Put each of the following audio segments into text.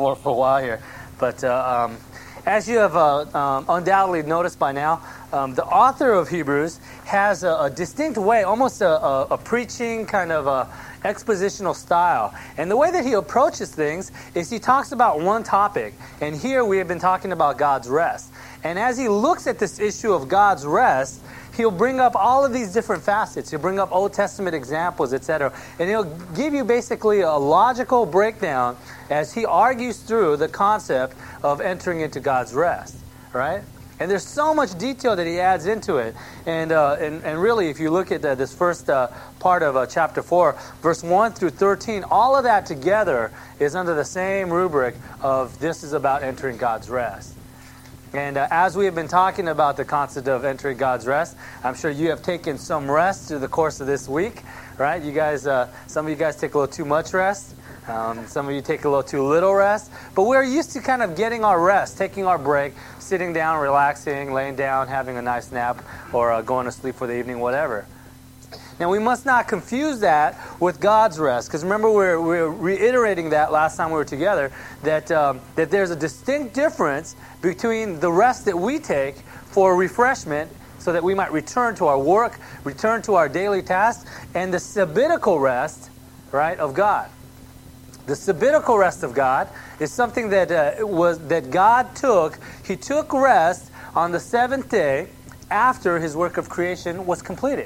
for a while here. But as you have undoubtedly noticed by now, the author of Hebrews has a distinct way, almost a preaching kind of expositional style. And the way that he approaches things is he talks about one topic. And here we have been talking about God's rest. And as he looks at this issue of God's rest, he'll bring up all of these different facets. He'll bring up Old Testament examples, etc. And he'll give you basically a logical breakdown as he argues through the concept of entering into God's rest, right? And there's so much detail that he adds into it. And really, if you look at this first part of chapter 4, verse 1 through 13, all of that together is under the same rubric of this is about entering God's rest. And as we have been talking about the concept of entering God's rest, I'm sure you have taken some rest through the course of this week, right? You guys, some of you guys take a little too much rest. Some of you take a little too little rest. But we're used to kind of getting our rest, taking our break, sitting down, relaxing, laying down, having a nice nap, or going to sleep for the evening, whatever. Now, we must not confuse that with God's rest. Because remember, we're reiterating that last time we were together, that there's a distinct difference between the rest that we take for refreshment so that we might return to our work, return to our daily tasks, and the sabbatical rest, right, of God. The sabbatical rest of God is something that God took. He took rest on the seventh day after his work of creation was completed.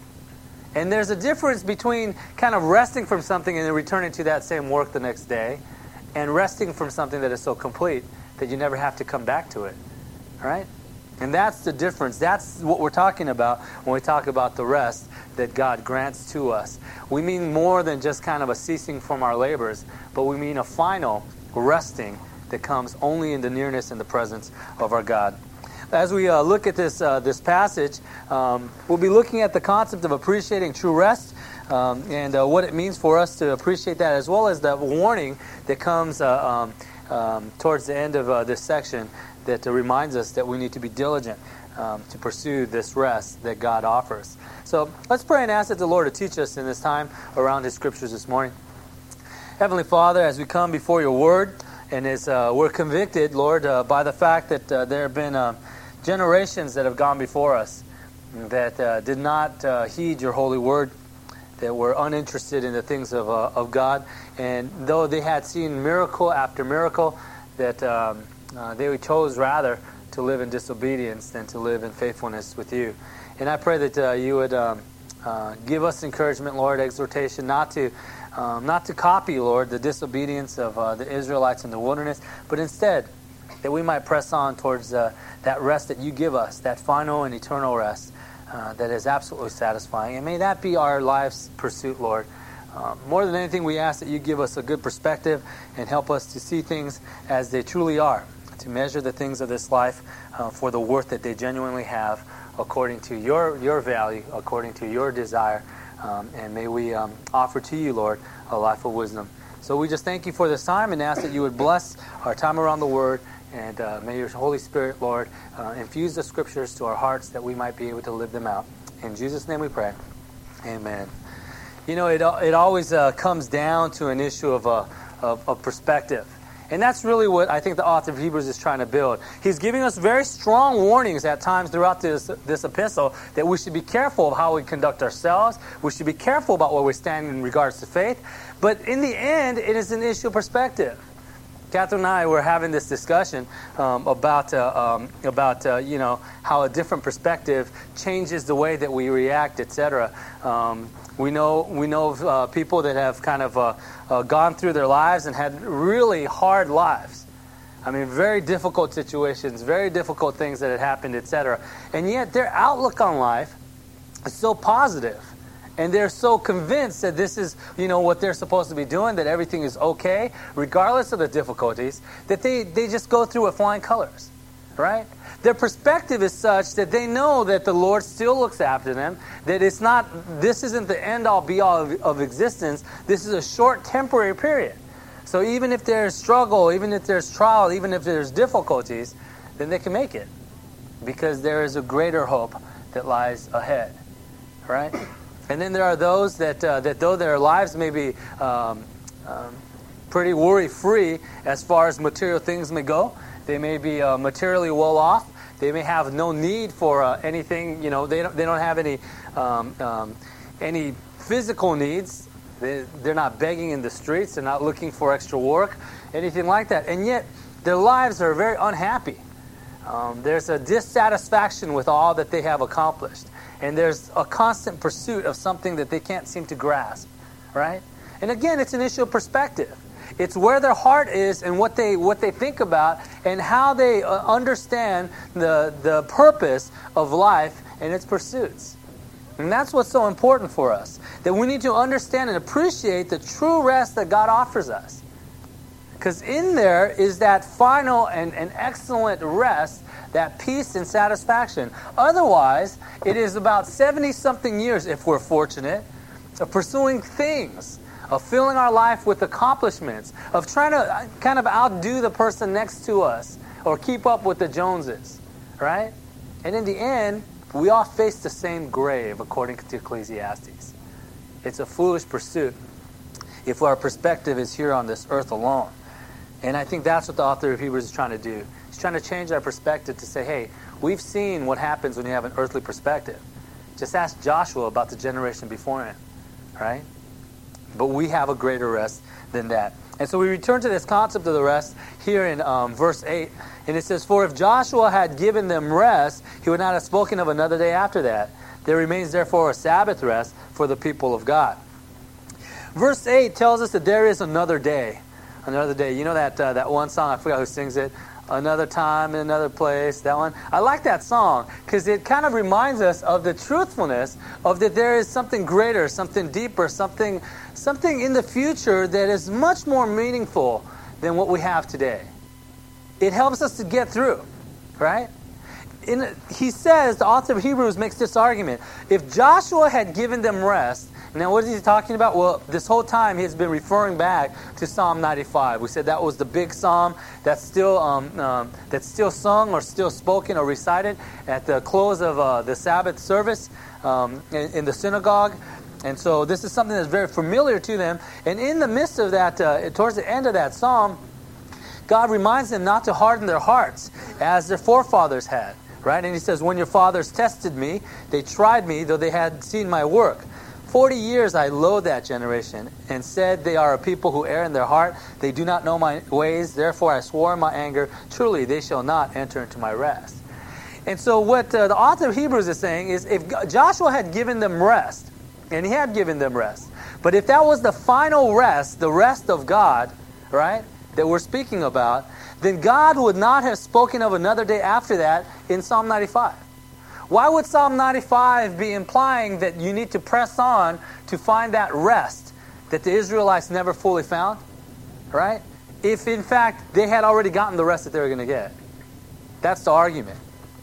And there's a difference between kind of resting from something and then returning to that same work the next day, and resting from something that is so complete that you never have to come back to it. All right? And that's the difference. That's what we're talking about when we talk about the rest that God grants to us. We mean more than just kind of a ceasing from our labors, but we mean a final resting that comes only in the nearness and the presence of our God. As we look at this passage, we'll be looking at the concept of appreciating true rest and what it means for us to appreciate that, as well as the warning that comes towards the end of this section that reminds us that we need to be diligent to pursue this rest that God offers. So let's pray and ask that the Lord to teach us in this time around His Scriptures this morning. Heavenly Father, as we come before Your Word, and as we're convicted, Lord, by the fact that there have been generations that have gone before us that did not heed Your holy Word, that were uninterested in the things of God, and though they had seen miracle after miracle, that they chose rather to live in disobedience than to live in faithfulness with You. And I pray that You would give us encouragement, Lord, exhortation, not to copy, Lord, the disobedience of the Israelites in the wilderness, but instead that we might press on towards that rest that You give us, that final and eternal rest that is absolutely satisfying. And may that be our life's pursuit, Lord. More than anything, we ask that You give us a good perspective and help us to see things as they truly are, to measure the things of this life for the worth that they genuinely have according to Your value, according to Your desire. And may we offer to You, Lord, a life of wisdom. So we just thank You for this time and ask that You would bless our time around the Word. And may Your Holy Spirit, Lord, infuse the Scriptures to our hearts that we might be able to live them out. In Jesus' name we pray. Amen. You know, it always comes down to an issue of perspective. And that's really what I think the author of Hebrews is trying to build. He's giving us very strong warnings at times throughout this epistle that we should be careful of how we conduct ourselves. We should be careful about where we stand in regards to faith. But in the end, it is an issue of perspective. Catherine and I were having this discussion about you know, how a different perspective changes the way that we react, etc. We know people that have kind of gone through their lives and had really hard lives. I mean, very difficult situations, very difficult things that had happened, etc. And yet their outlook on life is so positive. And they're so convinced that this is, you know, what they're supposed to be doing, that everything is okay, regardless of the difficulties, that they just go through with flying colors, right? Their perspective is such that they know that the Lord still looks after them, that this isn't the end-all, be-all of existence. This is a short, temporary period. So even if there's struggle, even if there's trial, even if there's difficulties, then they can make it, because there is a greater hope that lies ahead, right? And then there are those that though their lives may be pretty worry-free as far as material things may go. They may be materially well off. They may have no need for anything. They don't have any physical needs. They're not begging in the streets. They're not looking for extra work, anything like that. And yet, their lives are very unhappy. There's a dissatisfaction with all that they have accomplished. And there's a constant pursuit of something that they can't seem to grasp, right? And again, it's an issue of perspective. It's where their heart is and what they think about and how they understand the purpose of life and its pursuits. And that's what's so important for us, that we need to understand and appreciate the true rest that God offers us. Because in there is that final and excellent rest, that peace and satisfaction. Otherwise, it is about 70-something years, if we're fortunate, of pursuing things, of filling our life with accomplishments, of trying to kind of outdo the person next to us or keep up with the Joneses, right? And in the end, we all face the same grave, according to Ecclesiastes. It's a foolish pursuit if our perspective is here on this earth alone. And I think that's what the author of Hebrews is trying to do. He's trying to change our perspective to say, hey, we've seen what happens when you have an earthly perspective. Just ask Joshua about the generation before him, right? But we have a greater rest than that. And so we return to this concept of the rest here in verse 8. And it says, for if Joshua had given them rest, he would not have spoken of another day after that. There remains therefore a Sabbath rest for the people of God. Verse 8 tells us that there is another day. Another day. You know that one song, I forgot who sings it, Another Time in Another Place, that one? I like that song because it kind of reminds us of the truthfulness of that there is something greater, something deeper, something in the future that is much more meaningful than what we have today. It helps us to get through, right? He says, the author of Hebrews makes this argument. If Joshua had given them rest, now what is he talking about? Well, this whole time he's been referring back to Psalm 95. We said that was the big psalm that's still sung or still spoken or recited at the close of the Sabbath service in the synagogue. And so this is something that's very familiar to them. And in the midst of that, towards the end of that psalm, God reminds them not to harden their hearts as their forefathers had. Right? And he says, when your fathers tested me, they tried me, though they had seen my work. 40 years I loathed that generation, and said they are a people who err in their heart. They do not know my ways. Therefore I swore in my anger, truly they shall not enter into my rest. And so what the author of Hebrews is saying is, if Joshua had given them rest, and he had given them rest, but if that was the final rest, the rest of God, right, that we're speaking about, then God would not have spoken of another day after that in Psalm 95. Why would Psalm 95 be implying that you need to press on to find that rest that the Israelites never fully found? Right? If in fact they had already gotten the rest that they were going to get. That's the argument.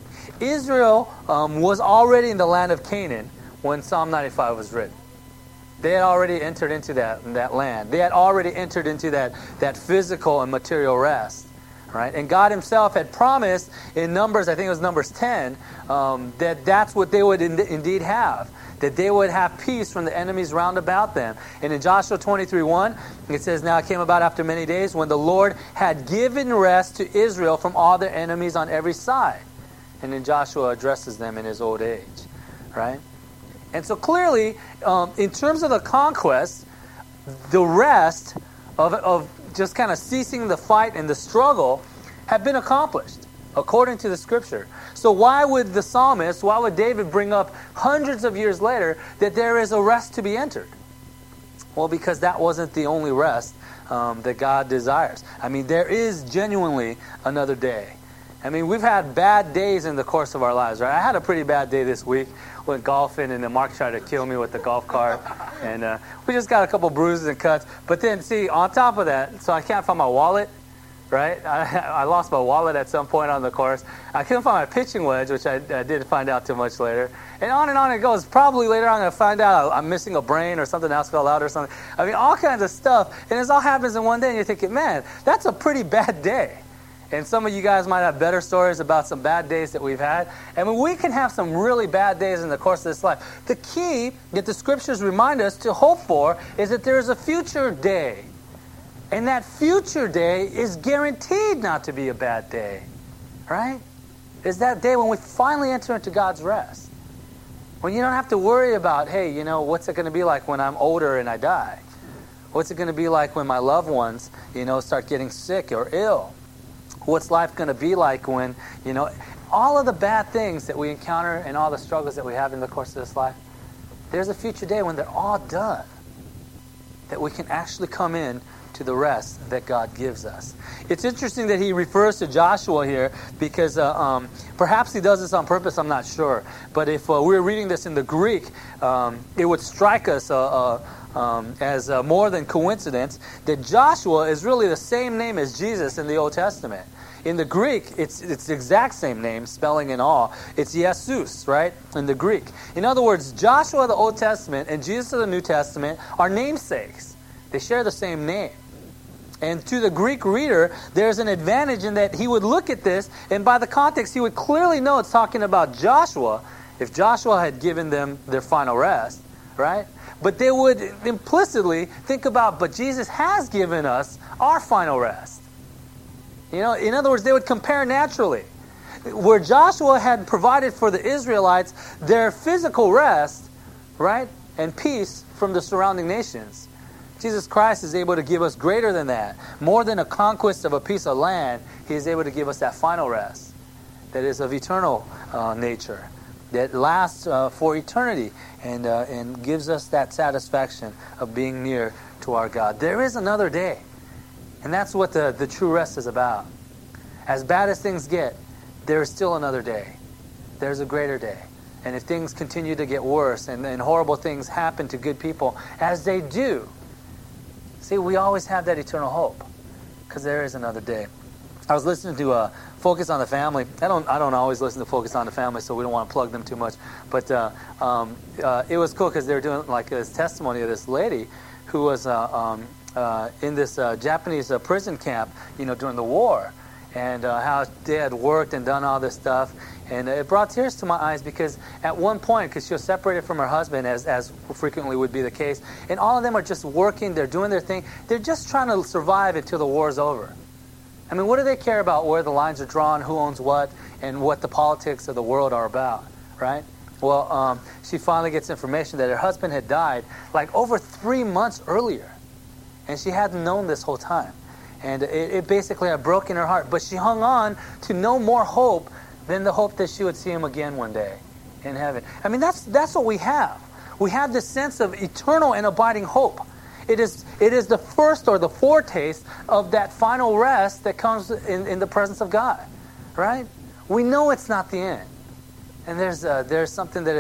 Israel was already in the land of Canaan when Psalm 95 was written. They had already entered into that land. They had already entered into that physical and material rest. Right? And God himself had promised in Numbers, I think it was Numbers 10, that's what they would indeed have. That they would have peace from the enemies round about them. And in Joshua 23:1, it says, now it came about after many days when the Lord had given rest to Israel from all their enemies on every side. And then Joshua addresses them in his old age. Right? And so clearly, in terms of the conquest, the rest of just kind of ceasing the fight and the struggle have been accomplished according to the scripture. So why would the psalmist, why would David bring up hundreds of years later that there is a rest to be entered? Well, because that wasn't the only rest that God desires. I mean, there is genuinely another day. I mean, we've had bad days in the course of our lives, right? I had a pretty bad day this week. Went golfing, and then Mark tried to kill me with the golf cart. And we just got a couple bruises and cuts. But then, see, on top of that, so I can't find my wallet, right? I lost my wallet at some point on the course. I couldn't find my pitching wedge, which I didn't find out too much later. And on it goes. Probably later on I'm going to find out I'm missing a brain or something else fell out or something. I mean, all kinds of stuff. And this all happens in one day, and you're thinking, man, that's a pretty bad day. And some of you guys might have better stories about some bad days that we've had. And we can have some really bad days in the course of this life. The key that the scriptures remind us to hope for is that there is a future day And that future day is guaranteed not to be a bad day, right? It's that day when we finally enter into God's rest. When you don't have to worry about, hey, what's it going to be like when I'm older and I die? What's it going to be like when my loved ones, start getting sick or ill? What's life going to be like when, all of the bad things that we encounter and all the struggles that we have in the course of this life? There's a future day when they're all done, that we can actually come in to the rest that God gives us. It's interesting that he refers to Joshua here because perhaps he does this on purpose, I'm not sure. But if we were reading this in the Greek, it would strike us as more than coincidence that Joshua is really the same name as Jesus in the Old Testament. In the Greek, it's the exact same name, spelling and all. It's Jesus, right, in the Greek. In other words, Joshua of the Old Testament and Jesus of the New Testament are namesakes. They share the same name. And to the Greek reader, there's an advantage in that he would look at this, and by the context, he would clearly know it's talking about Joshua, if Joshua had given them their final rest, right? But they would implicitly think about, but Jesus has given us our final rest. In other words, they would compare naturally. Where Joshua had provided for the Israelites their physical rest, right, and peace from the surrounding nations, Jesus Christ is able to give us greater than that. More than a conquest of a piece of land, he is able to give us that final rest that is of eternal nature, that lasts for eternity and gives us that satisfaction of being near to our God. There is another day, and that's what the true rest is about. As bad as things get, there is still another day. There's a greater day. And if things continue to get worse and horrible things happen to good people, as they do, see, we always have that eternal hope because there is another day. I was listening to Focus on the Family. I don't always listen to Focus on the Family, so we don't want to plug them too much. But it was cool because they were doing like this testimony of this lady who was in this Japanese prison camp, during the war, and how they had worked and done all this stuff. And it brought tears to my eyes because at one point, because she was separated from her husband, as frequently would be the case, and all of them are just working, they're doing their thing, they're just trying to survive until the war's over. I mean, what do they care about where the lines are drawn, who owns what, and what the politics of the world are about, right? Well, she finally gets information that her husband had died like over 3 months earlier, and she hadn't known this whole time. And it basically had broken her heart, but she hung on to no more hope than the hope that she would see him again one day in heaven. I mean, that's what we have. We have this sense of eternal and abiding hope. It is the first or the foretaste of that final rest that comes in the presence of God, right? We know it's not the end, and there's something that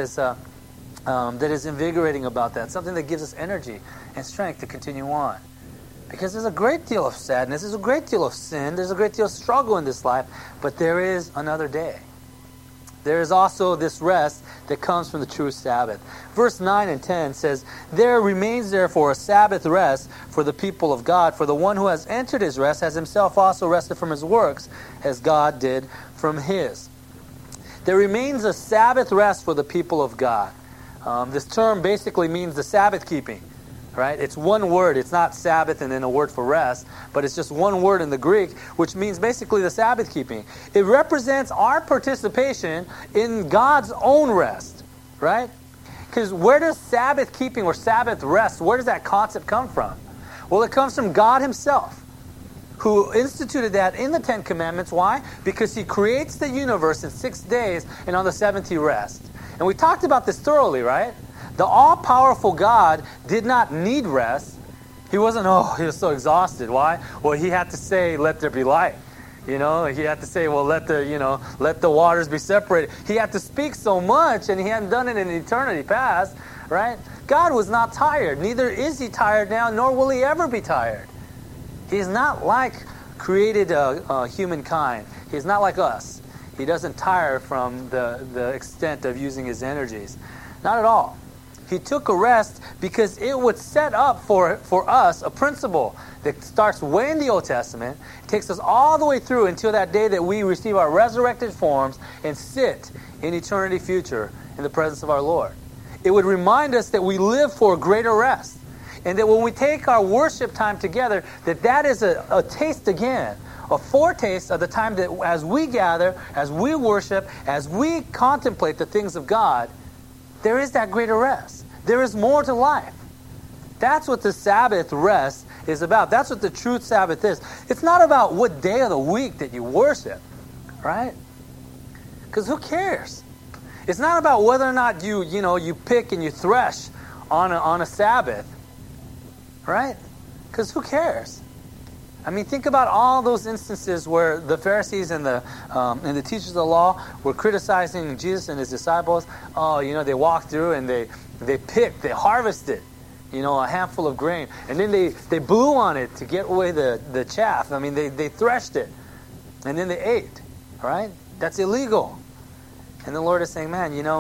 is invigorating about that, something that gives us energy and strength to continue on. Because there's a great deal of sadness, there's a great deal of sin, there's a great deal of struggle in this life, but there is another day. There is also this rest that comes from the true Sabbath. Verse 9 and 10 says, "There remains therefore a Sabbath rest for the people of God, for the one who has entered his rest has himself also rested from his works, as God did from his." There remains a Sabbath rest for the people of God. This term basically means the Sabbath keeping. Right? It's one word. It's not Sabbath and then a word for rest, but it's just one word in the Greek, which means basically the Sabbath keeping. It represents our participation in God's own rest, right? Because where does Sabbath keeping or Sabbath rest, where does that concept come from? Well, it comes from God himself, who instituted that in the Ten Commandments. Why? Because he creates the universe in 6 days, and on the seventh he rests. And we talked about this thoroughly, right? The all-powerful God did not need rest. He wasn't, he was so exhausted. Why? Well, he had to say, "Let there be light." He had to say, well, let the waters be separated. He had to speak so much, and he hadn't done it in eternity past, right? God was not tired. Neither is he tired now, nor will he ever be tired. He's not like created humankind. He's not like us. He doesn't tire from the extent of using his energies. Not at all. He took a rest because it would set up for us a principle that starts way in the Old Testament, takes us all the way through until that day that we receive our resurrected forms and sit in eternity future in the presence of our Lord. It would remind us that we live for a greater rest. And that when we take our worship time together, that is a taste again, a foretaste of the time that as we gather, as we worship, as we contemplate the things of God, there is that greater rest. There is more to life. That's what the Sabbath rest is about. That's what the true Sabbath is. It's not about what day of the week that you worship, right? Because who cares? It's not about whether or not you pick and you thresh on a Sabbath, right? Because who cares? I mean, think about all those instances where the Pharisees and the teachers of the law were criticizing Jesus and his disciples. Oh, they walked through and they picked, they harvested, a handful of grain. And then they blew on it to get away the chaff. I mean, they threshed it. And then they ate, right? That's illegal. And the Lord is saying, man,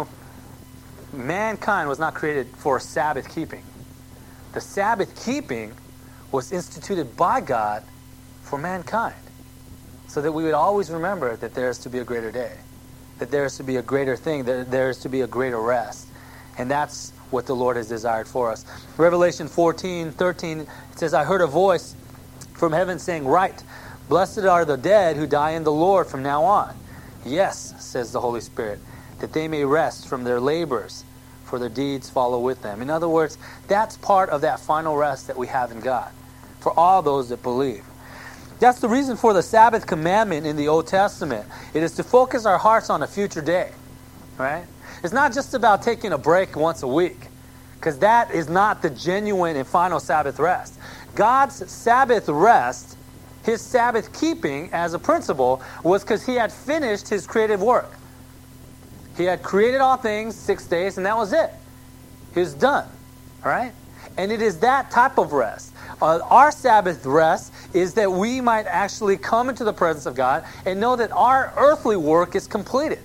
mankind was not created for Sabbath keeping. The Sabbath keeping was instituted by God for mankind, so that we would always remember that there is to be a greater day, that there is to be a greater thing, that there is to be a greater rest. And that's what the Lord has desired for us. Revelation 14:13, it says, I heard a voice from heaven saying, Write, blessed are the dead who die in the Lord from now on. Yes, says the Holy Spirit, that they may rest from their labors, for their deeds follow with them. In other words, that's part of that final rest that we have in God, for all those that believe. That's the reason for the Sabbath commandment in the Old Testament. It is to focus our hearts on a future day, right? It's not just about taking a break once a week, because that is not the genuine and final Sabbath rest. God's Sabbath rest, his Sabbath keeping as a principle, was because he had finished his creative work. He had created all things 6 days, and that was it. He was done, right? And it is that type of rest. Our Sabbath rest is that we might actually come into the presence of God and know that our earthly work is completed.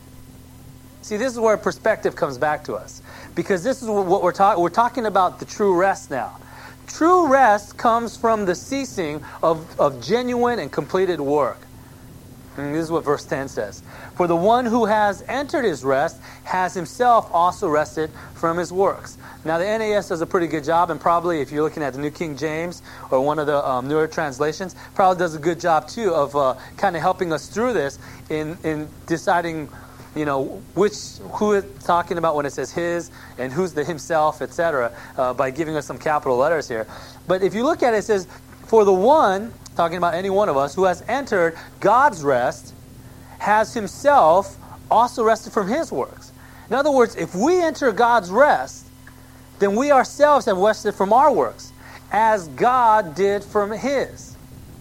See, this is where perspective comes back to us. Because this is what we're talking. We're talking about the true rest now. True rest comes from the ceasing of genuine and completed work. And this is what verse 10 says. For the one who has entered his rest has himself also rested from his works. Now the NAS does a pretty good job, and probably if you're looking at the New King James or one of the newer translations, probably does a good job too of kind of helping us through this in deciding, who it's talking about when it says his and who's the himself, etc., by giving us some capital letters here. But if you look at it, it says, for the one, talking about any one of us, who has entered God's rest, has himself also rested from his works. In other words, if we enter God's rest, then we ourselves have rested from our works, as God did from his.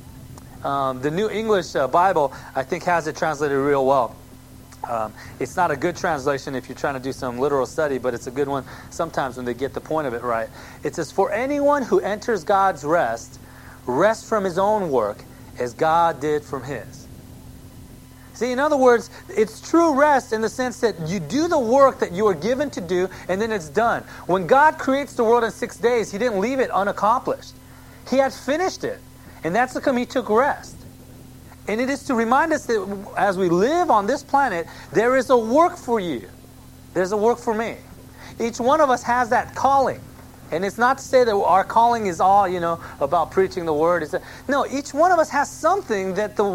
The New English Bible, I think, has it translated real well. It's not a good translation if you're trying to do some literal study, but it's a good one sometimes when they get the point of it right. It says, for anyone who enters God's rest, rest from his own work as God did from his. See, in other words, it's true rest in the sense that you do the work that you are given to do, and then it's done. When God creates the world in 6 days, he didn't leave it unaccomplished. He had finished it. And that's because he took rest. And it is to remind us that as we live on this planet, there is a work for you. There's a work for me. Each one of us has that calling. And it's not to say that our calling is all, about preaching the word. No, each one of us has something that the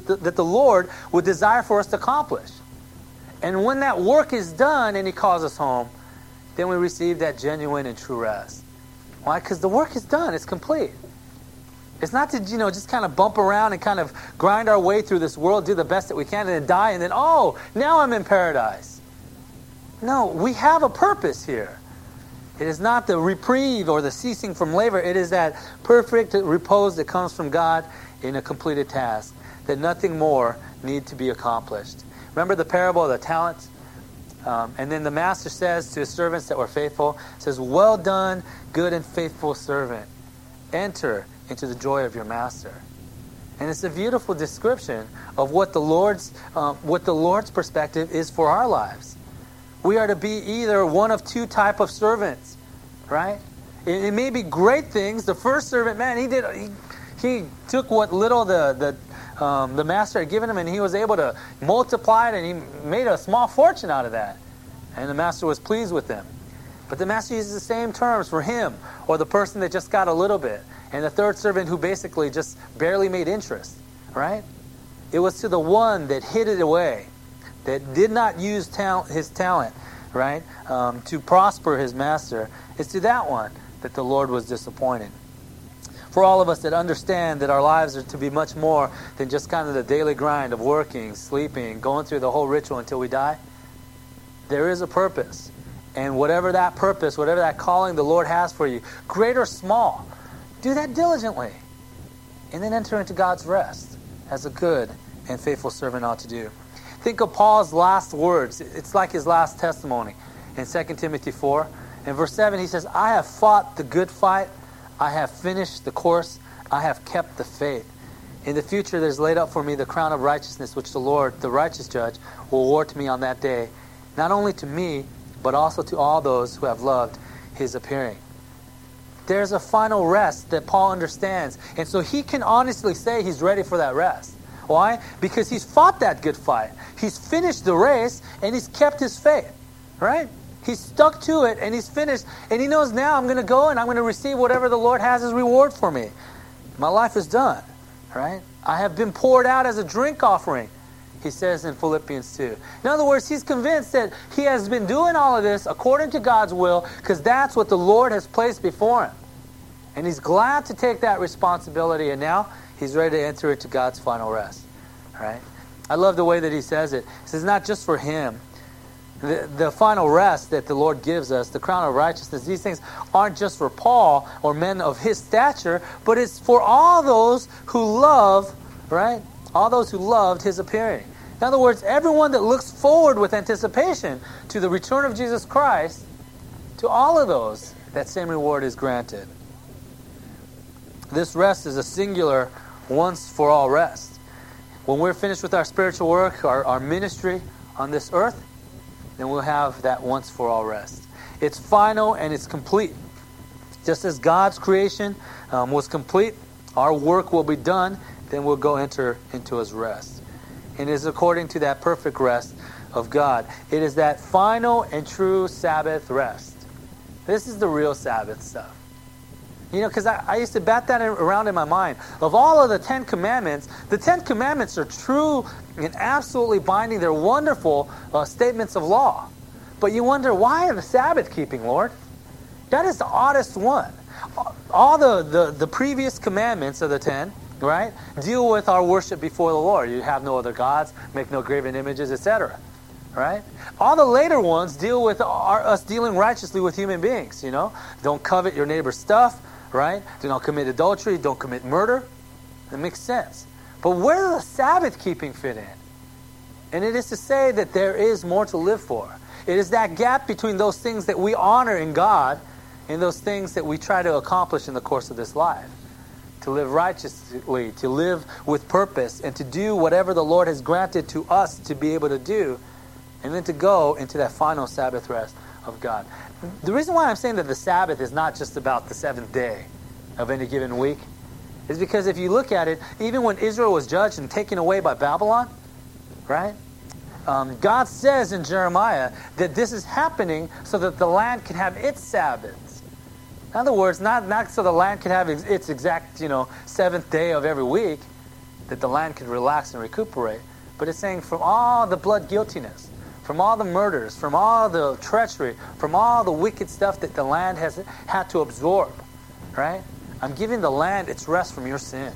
Lord would desire for us to accomplish. And when that work is done and he calls us home, then we receive that genuine and true rest. Why? Because the work is done. It's complete. It's not to, just kind of bump around and kind of grind our way through this world, do the best that we can, and then die, and then, now I'm in paradise. No, we have a purpose here. It is not the reprieve or the ceasing from labor. It is that perfect repose that comes from God in a completed task, that nothing more need to be accomplished. Remember the parable of the talents? And then the master says to his servants that were faithful, says, well done, good and faithful servant. Enter into the joy of your master. And it's a beautiful description of what the Lord's perspective is for our lives. We are to be either one of two type of servants, right? It may be great things. The first servant, man, he took what little the master had given him, and he was able to multiply it, and he made a small fortune out of that. And the master was pleased with him. But the master uses the same terms for him or the person that just got a little bit. And the third servant who basically just barely made interest, right? It was to the one that hid it away, that did not use his talent, right, to prosper his master. It's to that one that the Lord was disappointed. For all of us that understand that our lives are to be much more than just kind of the daily grind of working, sleeping, going through the whole ritual until we die, there is a purpose. And whatever that purpose, whatever that calling the Lord has for you, great or small, do that diligently. And then enter into God's rest as a good and faithful servant ought to do. Think of Paul's last words. It's like his last testimony in 2 Timothy 4. In verse 7, he says, I have fought the good fight. I have finished the course. I have kept the faith. In the future, there's laid up for me the crown of righteousness, which the Lord, the righteous judge, will award to me on that day, not only to me, but also to all those who have loved his appearing. There's a final rest that Paul understands. And so he can honestly say he's ready for that rest. Why? Because he's fought that good fight. He's finished the race, and he's kept his faith. Right? He's stuck to it, and he's finished. And he knows now I'm going to go, and I'm going to receive whatever the Lord has as reward for me. My life is done. Right? I have been poured out as a drink offering, he says in Philippians 2. In other words, he's convinced that he has been doing all of this according to God's will because that's what the Lord has placed before him. And he's glad to take that responsibility, and now he's ready to enter into God's final rest. Right? I love the way that he says it. He says not just for him. The final rest that the Lord gives us, the crown of righteousness, these things aren't just for Paul or men of his stature, but it's for all those who love, right? All those who loved his appearing. In other words, everyone that looks forward with anticipation to the return of Jesus Christ, to all of those, that same reward is granted. This rest is a singular, once-for-all rest. When we're finished with our spiritual work, our ministry on this earth, then we'll have that once-for-all rest. It's final and it's complete. Just as God's creation was complete, our work will be done, then we'll go enter into his rest. And it is according to that perfect rest of God. It is that final and true Sabbath rest. This is the real Sabbath stuff. You know, because I used to bat that around in my mind. Of all of the 10 Commandments, the 10 Commandments are true and absolutely binding. They're wonderful statements of law. But you wonder, why the Sabbath keeping, Lord? That is the oddest one. All the previous commandments of the 10, right, deal with our worship before the Lord. You have no other gods, make no graven images, etc. Right? All the later ones deal with us dealing righteously with human beings, you know. Don't covet your neighbor's stuff, right? Do not commit adultery, don't commit murder. It makes sense. But where does the Sabbath keeping fit in? And it is to say that there is more to live for. It is that gap between those things that we honor in God and those things that we try to accomplish in the course of this life. To live righteously, to live with purpose, and to do whatever the Lord has granted to us to be able to do, and then to go into that final Sabbath rest of God. The reason why I'm saying that the Sabbath is not just about the seventh day of any given week is because if you look at it, even when Israel was judged and taken away by Babylon, right? God says in Jeremiah that this is happening so that the land can have its Sabbaths. In other words, not so the land can have its exact, seventh day of every week, that the land can relax and recuperate, but it's saying from all the blood guiltiness, from all the murders, from all the treachery, from all the wicked stuff that the land has had to absorb, right? I'm giving the land its rest from your sin.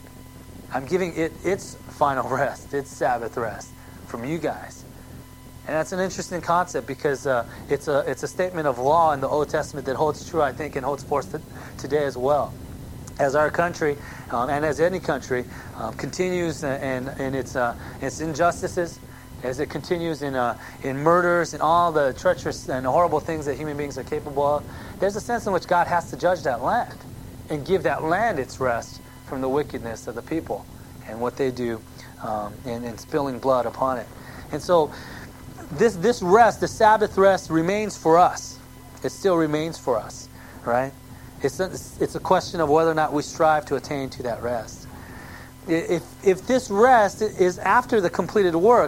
I'm giving it its final rest, its Sabbath rest from you guys. And that's an interesting concept because it's a statement of law in the Old Testament that holds true, I think, and holds forth today as well. As our country, and as any country, continues in its injustices, as it continues in murders and all the treacherous and horrible things that human beings are capable of, there's a sense in which God has to judge that land and give that land its rest from the wickedness of the people and what they do and spilling blood upon it. And so this rest, the Sabbath rest, remains for us. It still remains for us, right? It's a question of whether or not we strive to attain to that rest. If this rest is after the completed work,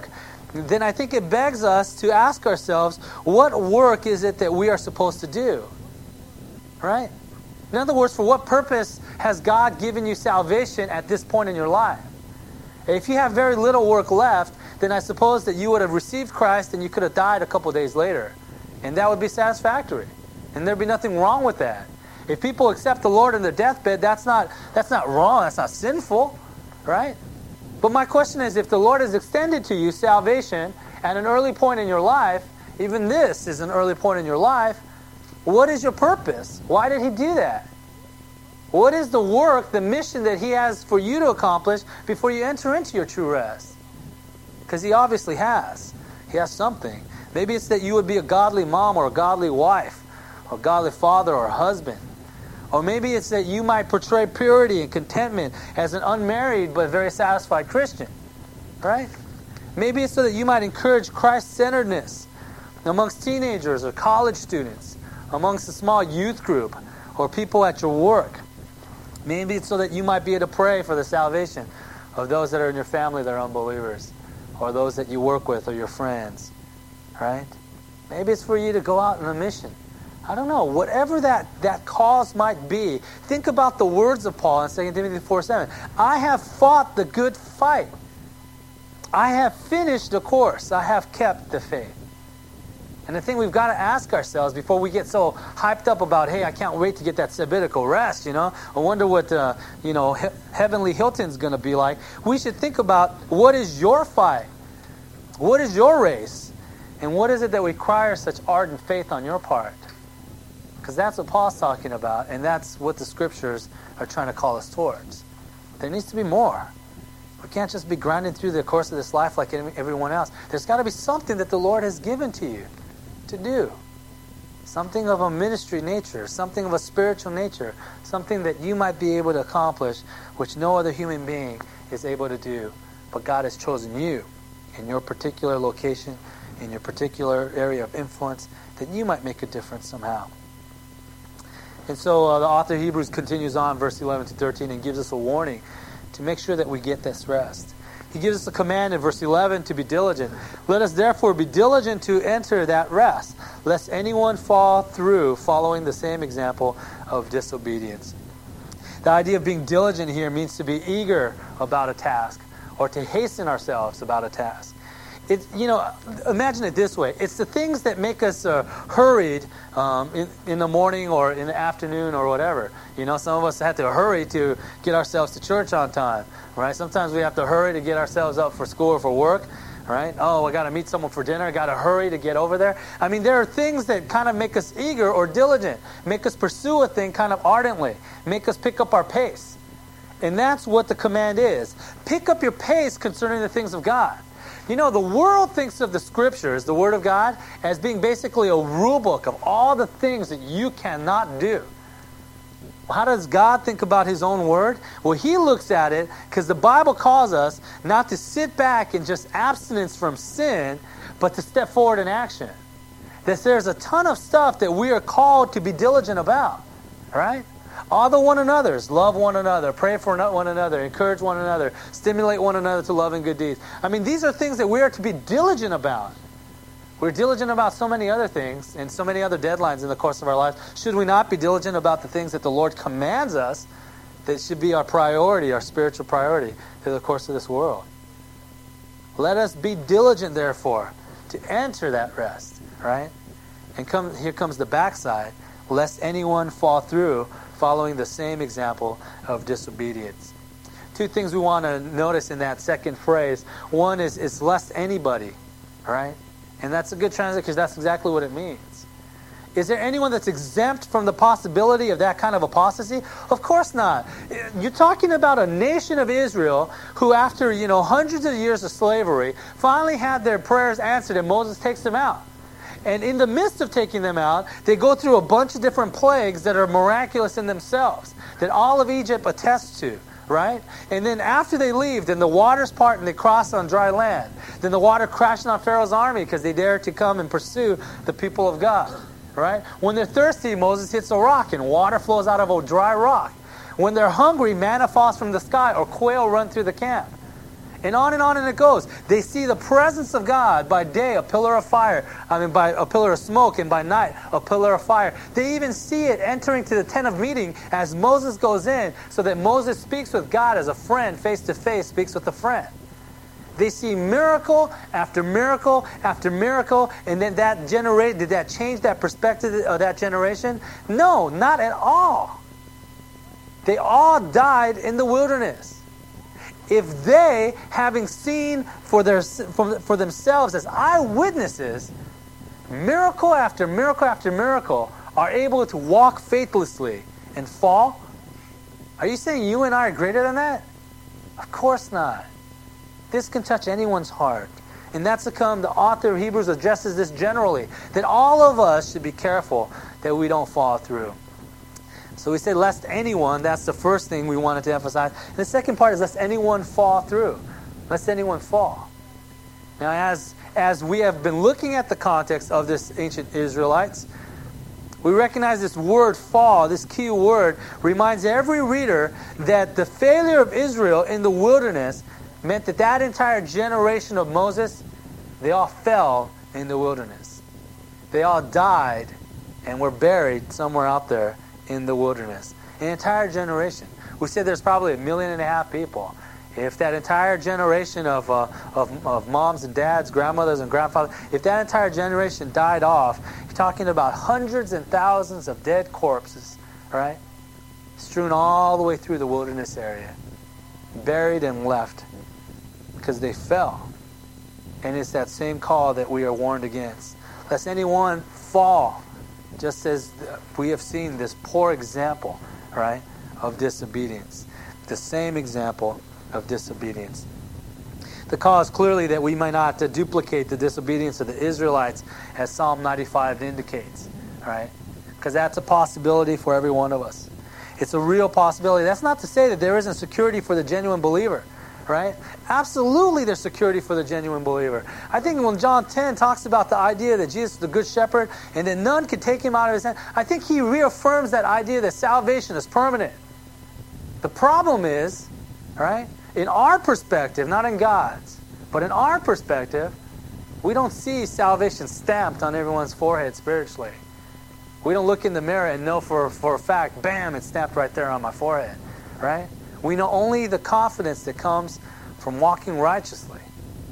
then I think it begs us to ask ourselves, what work is it that we are supposed to do? Right? In other words, for what purpose has God given you salvation at this point in your life? If you have very little work left, then I suppose that you would have received Christ and you could have died a couple days later. And that would be satisfactory. And there'd be nothing wrong with that. If people accept the Lord in their deathbed, that's not wrong, that's not sinful, right? But my question is, if the Lord has extended to you salvation at an early point in your life, even this is an early point in your life, what is your purpose? Why did He do that? What is the work, the mission that He has for you to accomplish before you enter into your true rest? Because He obviously has. He has something. Maybe it's that you would be a godly mom or a godly wife, or a godly father or husband. Or maybe it's that you might portray purity and contentment as an unmarried but very satisfied Christian. Right? Maybe it's so that you might encourage Christ-centeredness amongst teenagers or college students, amongst a small youth group, or people at your work. Maybe it's so that you might be able to pray for the salvation of those that are in your family that are unbelievers, or those that you work with or your friends. Right? Maybe it's for you to go out on a mission. I don't know. Whatever that cause might be, think about the words of Paul in 2 Timothy 4:7. I have fought the good fight. I have finished the course. I have kept the faith. And the thing we've got to ask ourselves before we get so hyped up about, hey, I can't wait to get that sabbatical rest, I wonder what, Heavenly Hilton's going to be like. We should think about, what is your fight? What is your race? And what is it that requires such ardent faith on your part? Because that's what Paul's talking about, and that's what the Scriptures are trying to call us towards. There needs to be more. We can't just be grinding through the course of this life like everyone else. There's got to be something that the Lord has given to you to do. Something of a ministry nature, something of a spiritual nature, something that you might be able to accomplish which no other human being is able to do. But God has chosen you in your particular location, in your particular area of influence, that you might make a difference somehow. And so the author of Hebrews continues on, verse 11 to 13, and gives us a warning to make sure that we get this rest. He gives us a command in verse 11 to be diligent. Let us therefore be diligent to enter that rest, lest anyone fall through following the same example of disobedience. The idea of being diligent here means to be eager about a task, or to hasten ourselves about a task. Imagine it this way. It's the things that make us hurried in the morning or in the afternoon or whatever. Some of us have to hurry to get ourselves to church on time, right? Sometimes we have to hurry to get ourselves up for school or for work, right? Oh, I got to meet someone for dinner. I got to hurry to get over there. I mean, there are things that kind of make us eager or diligent, make us pursue a thing kind of ardently, make us pick up our pace. And that's what the command is. Pick up your pace concerning the things of God. The world thinks of the Scriptures, the Word of God, as being basically a rule book of all the things that you cannot do. How does God think about His own Word? Well, He looks at it because the Bible calls us not to sit back in just abstinence from sin, but to step forward in action. That there's a ton of stuff that we are called to be diligent about, right? Honor one another, love one another, pray for one another, encourage one another, stimulate one another to love and good deeds. I mean, these are things that we are to be diligent about. We're diligent about so many other things and so many other deadlines in the course of our lives. Should we not be diligent about the things that the Lord commands us that should be our priority, our spiritual priority through the course of this world? Let us be diligent, therefore, to enter that rest, right? And here comes the backside, lest anyone fall through following the same example of disobedience. Two things we want to notice in that second phrase. One is lest anybody, right? And that's a good translation because that's exactly what it means. Is there anyone that's exempt from the possibility of that kind of apostasy? Of course not. You're talking about a nation of Israel who, after hundreds of years of slavery, finally had their prayers answered, and Moses takes them out. And in the midst of taking them out, they go through a bunch of different plagues that are miraculous in themselves, that all of Egypt attests to, right? And then after they leave, then the waters part and they cross on dry land. Then the water crashed on Pharaoh's army because they dared to come and pursue the people of God, right? When they're thirsty, Moses hits a rock and water flows out of a dry rock. When they're hungry, manna falls from the sky or quail run through the camp. And on and it goes. They see the presence of God by day, a pillar of fire. By a pillar of smoke, and by night, a pillar of fire. They even see it entering to the tent of meeting as Moses goes in, so that Moses speaks with God as a friend, face to face, speaks with a friend. They see miracle after miracle after miracle, and then did that change that perspective of that generation? No, not at all. They all died in the wilderness. If they, having seen for themselves as eyewitnesses, miracle after miracle after miracle, are able to walk faithlessly and fall, are you saying you and I are greater than that? Of course not. This can touch anyone's heart. And that's the author of Hebrews addresses this generally, that all of us should be careful that we don't fall through. So we say, lest anyone, that's the first thing we wanted to emphasize. And the second part is, lest anyone fall through. Lest anyone fall. Now, as we have been looking at the context of this ancient Israelites, we recognize this word fall, this key word, reminds every reader that the failure of Israel in the wilderness meant that entire generation of Moses, they all fell in the wilderness. They all died and were buried somewhere out there in the wilderness. An entire generation. We said there's probably 1.5 million people. If that entire generation of moms and dads, grandmothers and grandfathers, if that entire generation died off, you're talking about hundreds and thousands of dead corpses, right? Strewn all the way through the wilderness area. Buried and left. Because they fell. And it's that same call that we are warned against. Lest anyone fall. Just as we have seen this poor example, right, of disobedience. The same example of disobedience. The call is clearly that we might not duplicate the disobedience of the Israelites, as Psalm 95 indicates, right? Because that's a possibility for every one of us. It's a real possibility. That's not to say that there isn't security for the genuine believer, right? Absolutely there's security for the genuine believer. I think when John 10 talks about the idea that Jesus is the good shepherd and that none can take him out of his hand, I think he reaffirms that idea that salvation is permanent. The problem is, right, in our perspective, not in God's, but in our perspective, we don't see salvation stamped on everyone's forehead spiritually. We don't look in the mirror and know for a fact, bam, it's stamped right there on my forehead, right? We know only the confidence that comes from walking righteously.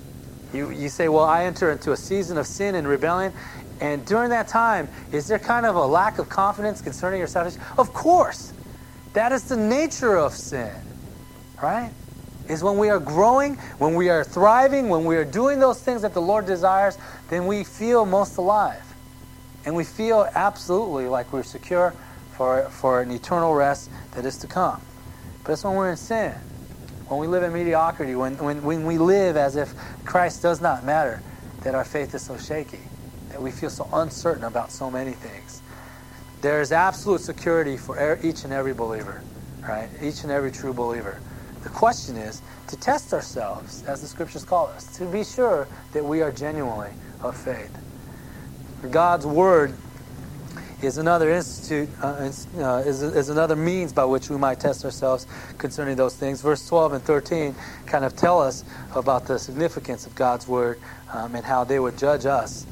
You say, well, I enter into a season of sin and rebellion, and during that time, is there kind of a lack of confidence concerning your salvation? Of course. That is the nature of sin, right? Is when we are growing, when we are thriving, when we are doing those things that the Lord desires, then we feel most alive. And we feel absolutely like we're secure for an eternal rest that is to come. But it's when we're in sin, when we live in mediocrity, when we live as if Christ does not matter, that our faith is so shaky, that we feel so uncertain about so many things. There is absolute security for each and every believer, right? Each and every true believer. The question is to test ourselves, as the Scriptures call us, to be sure that we are genuinely of faith. God's Word is another institute, is another means by which we might test ourselves concerning those things. Verse 12 and 13 kind of tell us about the significance of God's Word and how they would judge us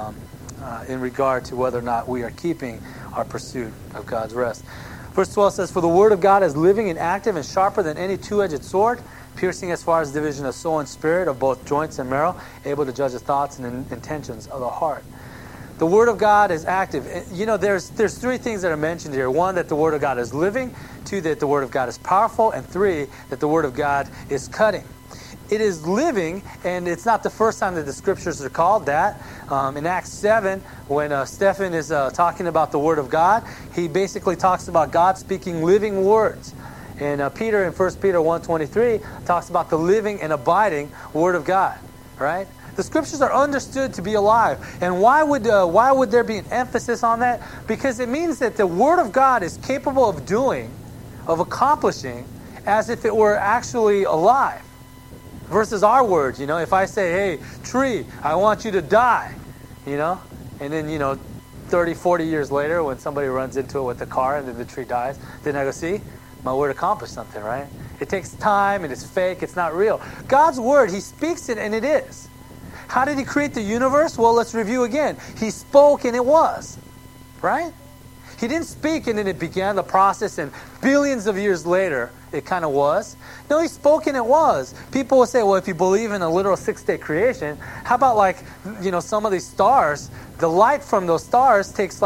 in regard to whether or not we are keeping our pursuit of God's rest. Verse 12 says, "For the Word of God is living and active and sharper than any two-edged sword, piercing as far as the division of soul and spirit, of both joints and marrow, able to judge the thoughts and intentions of the heart." The Word of God is active. You know, there's three things that are mentioned here. One, that the Word of God is living. Two, that the Word of God is powerful. And three, that the Word of God is cutting. It is living, and it's not the first time that the Scriptures are called that. In Acts 7, when Stephen is talking about the Word of God, he basically talks about God speaking living words. And Peter in 1 Peter 1:23 talks about the living and abiding Word of God, right? The Scriptures are understood to be alive. And why would there be an emphasis on that? Because it means that the Word of God is capable of doing, of accomplishing, as if it were actually alive. Versus our words, you know, if I say, hey, tree, I want you to die, you know, and then, 30, 40 years later when somebody runs into it with a car and then the tree dies, then I go, see, my word accomplished something, right? It takes time, and it's fake, it's not real. God's Word, He speaks it, and it is. How did He create the universe? Well, let's review again. He spoke, and it was. Right? He didn't speak, and then it began the process, and billions of years later, it kind of was. No, He spoke, and it was. People will say, well, if you believe in a literal six-day creation, how about some of these stars, the light from those stars takes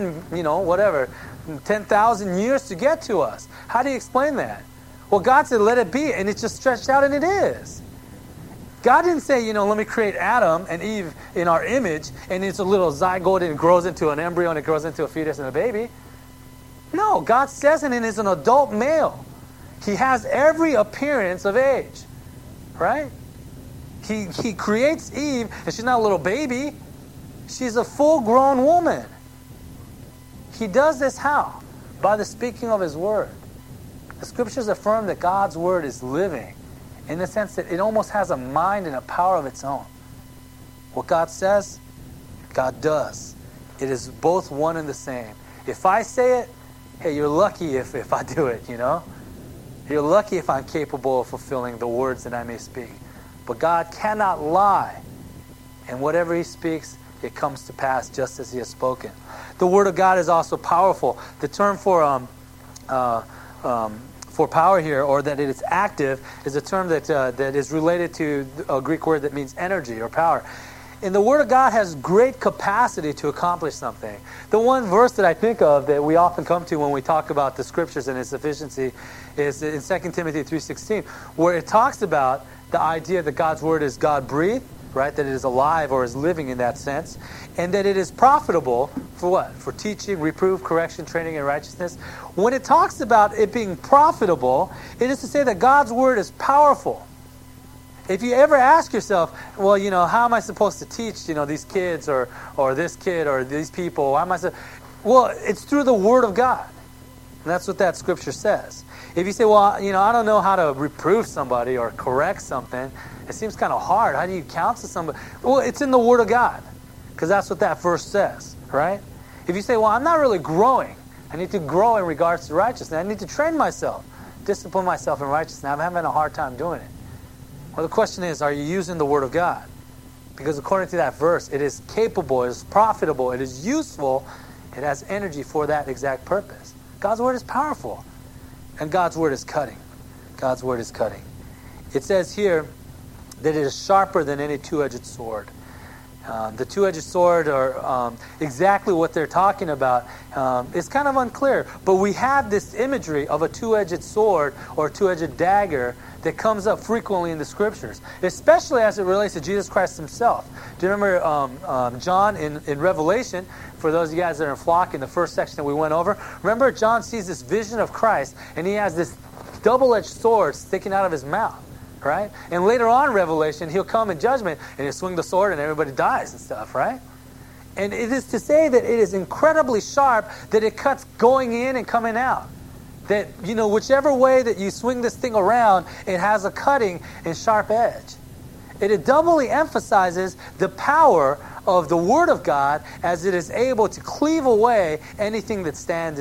10,000 years to get to us. How do you explain that? Well, God said, let it be, and it just stretched out, and it is. God didn't say, let me create Adam and Eve in our image, and it's a little zygote and it grows into an embryo and it grows into a fetus and a baby. No, God says it, and it's an adult male. He has every appearance of age, right? He creates Eve, and she's not a little baby. She's a full-grown woman. He does this how? By the speaking of His Word. The Scriptures affirm that God's Word is living, in the sense that it almost has a mind and a power of its own. What God says, God does. It is both one and the same. If I say it, hey, you're lucky if I do it, You're lucky if I'm capable of fulfilling the words that I may speak. But God cannot lie. And whatever He speaks, it comes to pass just as He has spoken. The Word of God is also powerful. The term for power here, or that it is active, is a term that is related to a Greek word that means energy or power. And the Word of God has great capacity to accomplish something. The one verse that I think of that we often come to when we talk about the Scriptures and its sufficiency is in 2 Timothy 3:16, where it talks about the idea that God's Word is God-breathed, right? That it is alive or is living in that sense. And that it is profitable for what? For teaching, reproof, correction, training in righteousness. When it talks about it being profitable, it is to say that God's Word is powerful. If you ever ask yourself, well, how am I supposed to teach, these kids or this kid or these people? Well, it's through the Word of God. And that's what that Scripture says. If you say, well, I don't know how to reprove somebody or correct something, it seems kind of hard. How do you counsel somebody? Well, it's in the Word of God, because that's what that verse says, right? If you say, well, I'm not really growing. I need to grow in regards to righteousness. I need to train myself, discipline myself in righteousness. I'm having a hard time doing it. Well, the question is, are you using the Word of God? Because according to that verse, it is capable, it is profitable, it is useful, it has energy for that exact purpose. God's Word is powerful. And God's Word is cutting. God's Word is cutting. It says here that it is sharper than any two-edged sword. The two-edged sword, or exactly what they're talking about, is kind of unclear. But we have this imagery of a two-edged sword or two-edged dagger that comes up frequently in the Scriptures, especially as it relates to Jesus Christ Himself. Do you remember John in Revelation? For those of you guys that are in flock, in the first section that we went over, remember John sees this vision of Christ, and he has this double-edged sword sticking out of his mouth. Right? And later on in Revelation, He'll come in judgment and He'll swing the sword and everybody dies and stuff, right? And it is to say that it is incredibly sharp, that it cuts going in and coming out. That, whichever way that you swing this thing around, it has a cutting and sharp edge. It doubly emphasizes the power of the Word of God, as it is able to cleave away anything that stands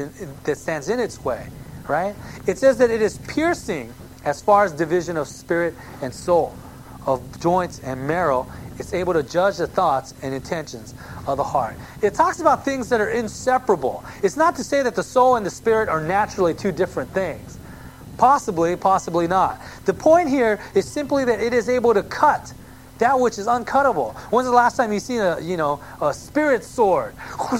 in its way, right? It says that it is piercing as far as division of spirit and soul, of joints and marrow. It's able to judge the thoughts and intentions of the heart. It talks about things that are inseparable. It's not to say that the soul and the spirit are naturally two different things. Possibly, possibly not. The point here is simply that it is able to cut that which is uncuttable. When's the last time you seen a spirit sword?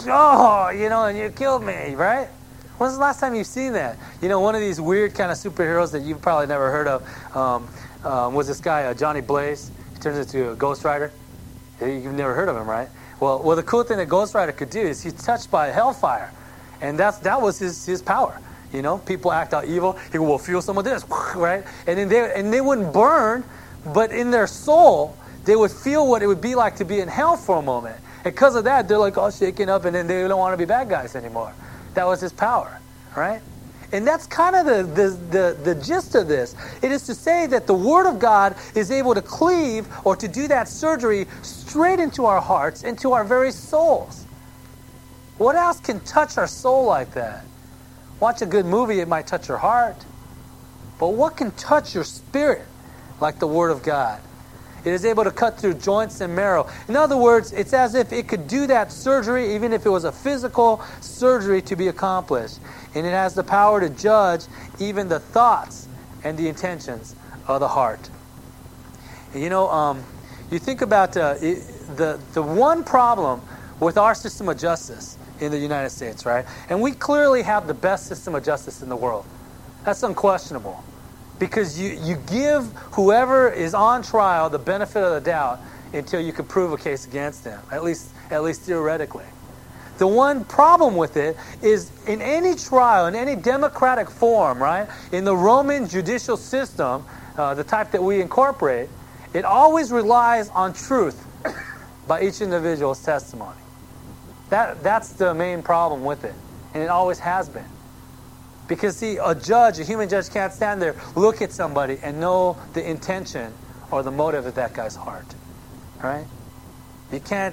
And you killed me, right? When's the last time you've seen that? One of these weird kind of superheroes that you've probably never heard of was this guy, Johnny Blaze. He turns into a Ghost Rider. You've never heard of him, right? Well, the cool thing that Ghost Rider could do is he's touched by hellfire. And that was his power. People act out evil. He will feel some of this, right? And then they wouldn't burn, but in their soul, they would feel what it would be like to be in hell for a moment. And because of that, they're like all shaken up, and then they don't want to be bad guys anymore. That was his power, right? And that's kind of the gist of this. It is to say that the Word of God is able to cleave or to do that surgery straight into our hearts, into our very souls. What else can touch our soul like that? Watch a good movie, it might touch your heart. But what can touch your spirit like the Word of God? It is able to cut through joints and marrow. In other words, it's as if it could do that surgery, even if it was a physical surgery to be accomplished. And it has the power to judge even the thoughts and the intentions of the heart. You know, you think about the one problem with our system of justice in the United States, right? And we clearly have the best system of justice in the world. That's unquestionable. Because you give whoever is on trial the benefit of the doubt until you can prove a case against them, at least theoretically. The one problem with it is in any trial, in any democratic form, right? In the Roman judicial system, the type that we incorporate, it always relies on truth by each individual's testimony. That's the main problem with it, and it always has been. Because, see, a human judge can't stand there, look at somebody, and know the intention or the motive of that guy's heart. Right? You can't,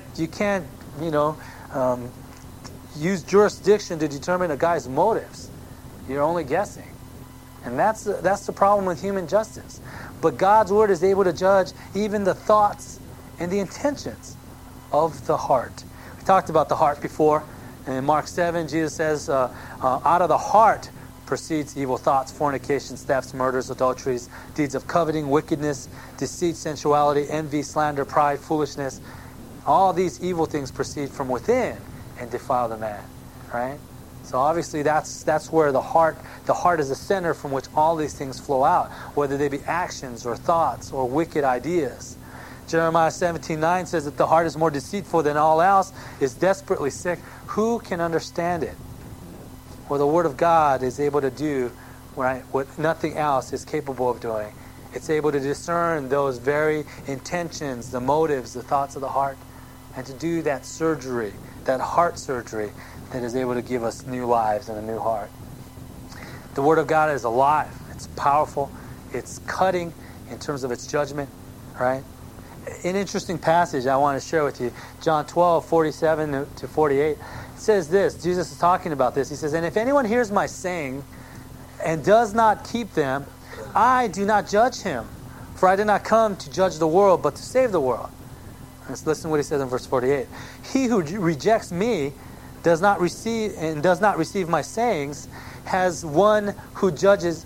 use jurisdiction to determine a guy's motives. You're only guessing. And that's the problem with human justice. But God's Word is able to judge even the thoughts and the intentions of the heart. We talked about the heart before. In Mark 7, Jesus says, out of the heart proceeds evil thoughts, fornications, thefts, murders, adulteries, deeds of coveting, wickedness, deceit, sensuality, envy, slander, pride, foolishness. All these evil things proceed from within and defile the man. Right? So obviously that's where the heart is the center from which all these things flow out, whether they be actions or thoughts or wicked ideas. Jeremiah 17:9 says that the heart is more deceitful than all else, is desperately sick. Who can understand it? Well, the Word of God is able to do, right, what nothing else is capable of doing. It's able to discern those very intentions, the motives, the thoughts of the heart, and to do that surgery, that heart surgery that is able to give us new lives and a new heart. The Word of God is alive. It's powerful. It's cutting in terms of its judgment, right? An interesting passage I want to share with you, John 12:47 to 48. It says this, Jesus is talking about this. He says, and if anyone hears my saying and does not keep them, I do not judge him. For I did not come to judge the world, but to save the world. Let's listen to what he says in verse 48. He who rejects me does not receive my sayings, has one who judges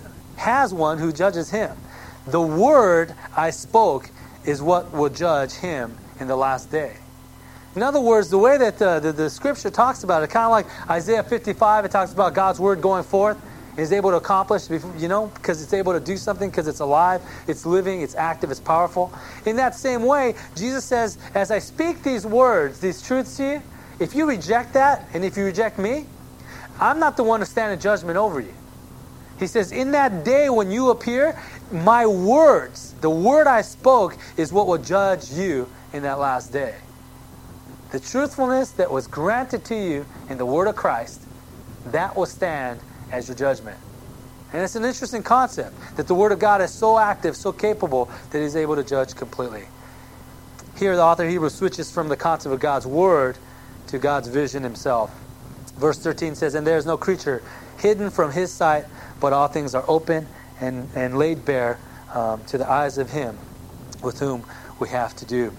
him. The word I spoke is what will judge him in the last day. In other words, the way that the Scripture talks about it, kind of like Isaiah 55, it talks about God's Word going forth, is able to accomplish, because it's able to do something, because it's alive, it's living, it's active, it's powerful. In that same way, Jesus says, as I speak these words, these truths to you, if you reject that, and if you reject me, I'm not the one to stand in judgment over you. He says, in that day when you appear, my words, the word I spoke, is what will judge you in that last day. The truthfulness that was granted to you in the word of Christ, that will stand as your judgment. And it's an interesting concept, that the Word of God is so active, so capable, that He's able to judge completely. Here the author of Hebrews switches from the concept of God's Word to God's vision Himself. Verse 13 says, and there is no creature hidden from His sight, but all things are open and laid bare to the eyes of Him with whom we have to do.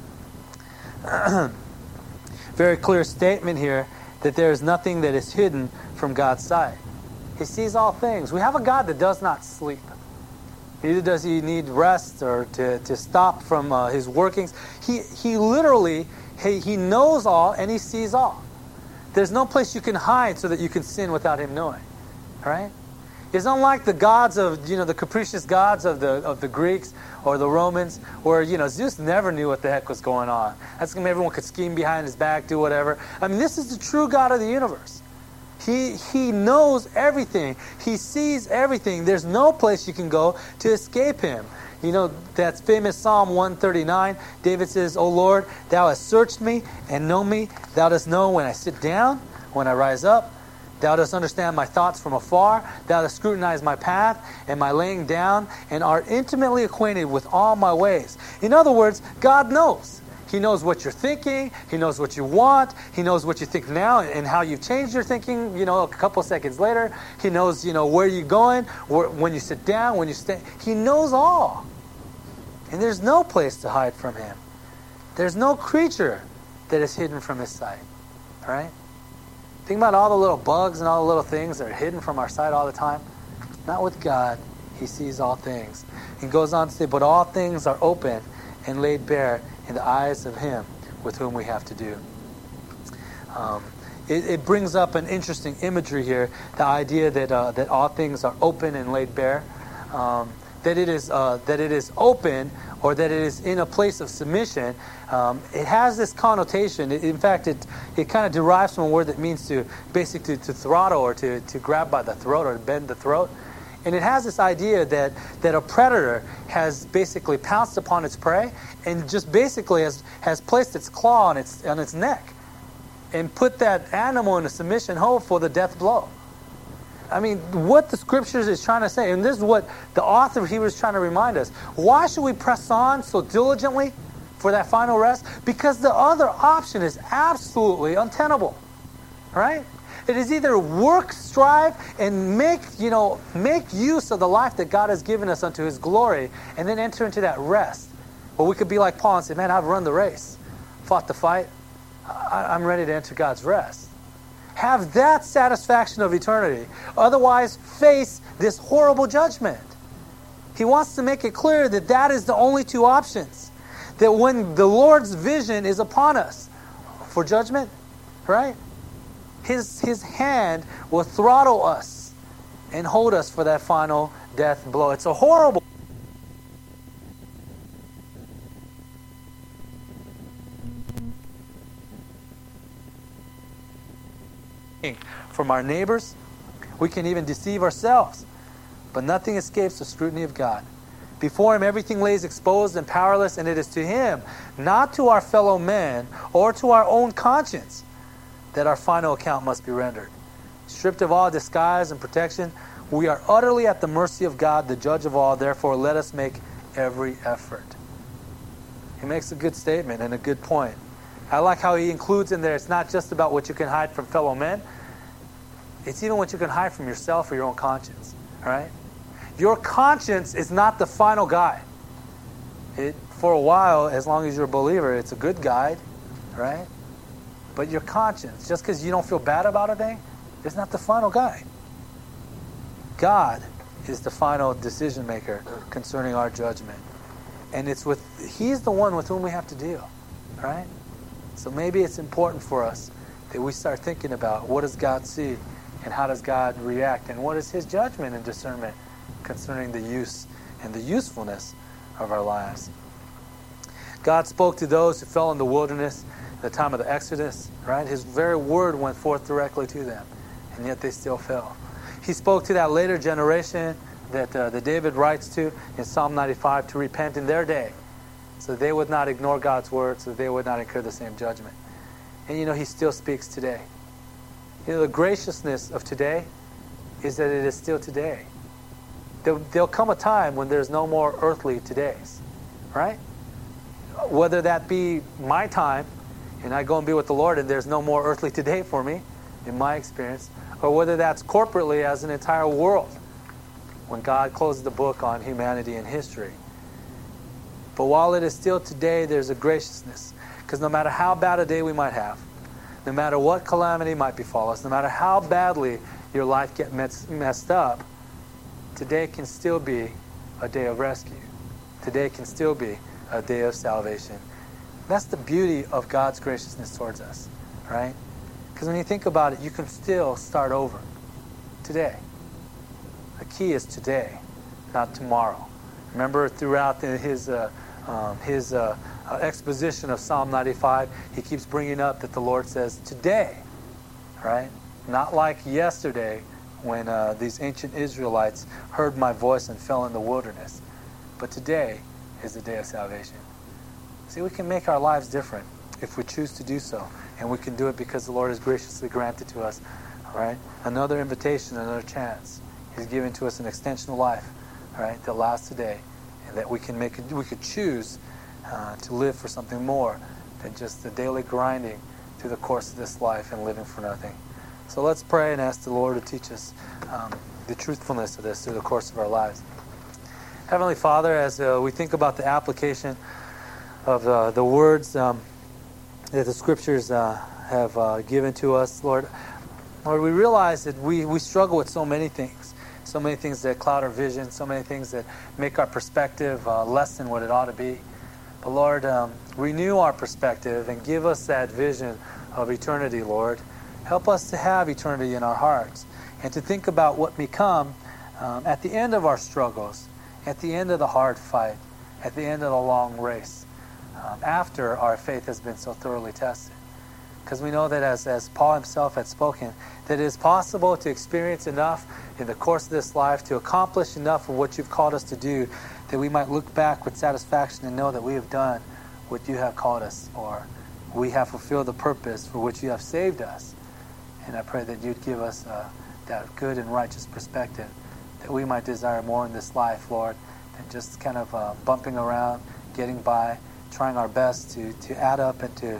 Very clear statement here that there is nothing that is hidden from God's sight. He sees all things. We have a God that does not sleep. Neither does He need rest or to stop from His workings. He literally, He knows all and He sees all. There's no place you can hide so that you can sin without Him knowing. All right? It's unlike the gods of, the capricious gods of the Greeks or the Romans, where, Zeus never knew what the heck was going on. That's when everyone could scheme behind his back, do whatever. I mean, this is the true God of the universe. He knows everything. He sees everything. There's no place you can go to escape Him. That famous Psalm 139, David says, O Lord, Thou hast searched me and known me. Thou dost know when I sit down, when I rise up. Thou dost understand my thoughts from afar. Thou dost scrutinize my path and my laying down, and art intimately acquainted with all my ways. In other words, God knows. He knows what you're thinking. He knows what you want. He knows what you think now and how you've changed your thinking, a couple seconds later. He knows, where you're going, when you sit down, when you stay. He knows all. And there's no place to hide from him. There's no creature that is hidden from his sight. All right? Think about all the little bugs and all the little things that are hidden from our sight all the time. Not with God. He sees all things. He goes on to say, but all things are open and laid bare in the eyes of him with whom we have to do. It brings up an interesting imagery here, the idea that all things are open and laid bare, that it is open, or that it is in a place of submission. It has this connotation. In fact, it kind of derives from a word that means to basically to throttle, or to grab by the throat, or to bend the throat. And it has this idea that a predator has basically pounced upon its prey and just basically has placed its claw on its neck and put that animal in a submission hold for the death blow. I mean, what the Scriptures is trying to say, and this is what the author of Hebrews is trying to remind us. Why should we press on so diligently for that final rest? Because the other option is absolutely untenable, right? It is either work, strive, and make use of the life that God has given us unto His glory, and then enter into that rest. Or we could be like Paul and say, man, I've run the race, fought the fight, I'm ready to enter God's rest. Have that satisfaction of eternity. Otherwise, face this horrible judgment. He wants to make it clear that that is the only two options. That when the Lord's vision is upon us for judgment, right? His hand will throttle us and hold us for that final death blow. It's a horrible from our neighbors. We can even deceive ourselves. But nothing escapes the scrutiny of God. Before Him everything lays exposed and powerless, and it is to Him, not to our fellow men or to our own conscience, that our final account must be rendered. Stripped of all disguise and protection, we are utterly at the mercy of God, the judge of all. Therefore, let us make every effort. He makes a good statement and a good point. I like how he includes in there, it's not just about what you can hide from fellow men. It's even what you can hide from yourself or your own conscience. All right? Your conscience is not the final guide. For a while, as long as you're a believer, it's a good guide. Right? But your conscience, just because you don't feel bad about a thing, is not the final guide. God is the final decision maker concerning our judgment. And He's the one with whom we have to deal. Right? So maybe it's important for us that we start thinking about, what does God see and how does God react, and what is His judgment and discernment concerning the use and the usefulness of our lives. God spoke to those who fell in the wilderness at the time of the Exodus, right? His very word went forth directly to them, and yet they still fell. He spoke to that later generation that David writes to in Psalm 95 to repent in their day, so they would not ignore God's word, so they would not incur the same judgment. And He still speaks today. The graciousness of today is that it is still today. There'll come a time when there's no more earthly todays, right? Whether that be my time, and I go and be with the Lord, and there's no more earthly today for me, in my experience, or whether that's corporately as an entire world, when God closes the book on humanity and history. But while it is still today, there's a graciousness. Because no matter how bad a day we might have, no matter what calamity might befall us, no matter how badly your life gets messed up, today can still be a day of rescue. Today can still be a day of salvation. That's the beauty of God's graciousness towards us, right? Because when you think about it, you can still start over today. The key is today, not tomorrow. Remember, throughout his exposition of Psalm 95, he keeps bringing up that the Lord says today, right? Not like yesterday when these ancient Israelites heard my voice and fell in the wilderness. But today is the day of salvation. See, we can make our lives different if we choose to do so. And we can do it because the Lord has graciously granted to us, all right? Another invitation, another chance. He's given to us an extension of life, all right, that lasts today. And that we could choose to live for something more than just the daily grinding through the course of this life and living for nothing. So let's pray and ask the Lord to teach us the truthfulness of this through the course of our lives. Heavenly Father, as we think about the application of the words that the Scriptures have given to us, Lord, we realize that we struggle with so many things that cloud our vision, so many things that make our perspective less than what it ought to be. But Lord, renew our perspective and give us that vision of eternity, Lord. Help us to have eternity in our hearts and to think about what may come at the end of our struggles, at the end of the hard fight, at the end of the long race, after our faith has been so thoroughly tested. Because we know that as Paul himself had spoken, that it is possible to experience enough in the course of this life to accomplish enough of what you've called us to do, that we might look back with satisfaction and know that we have done what you have called us, or we have fulfilled the purpose for which you have saved us. And I pray that you'd give us that good and righteous perspective, that we might desire more in this life, Lord, than just kind of bumping around, getting by, trying our best to add up and to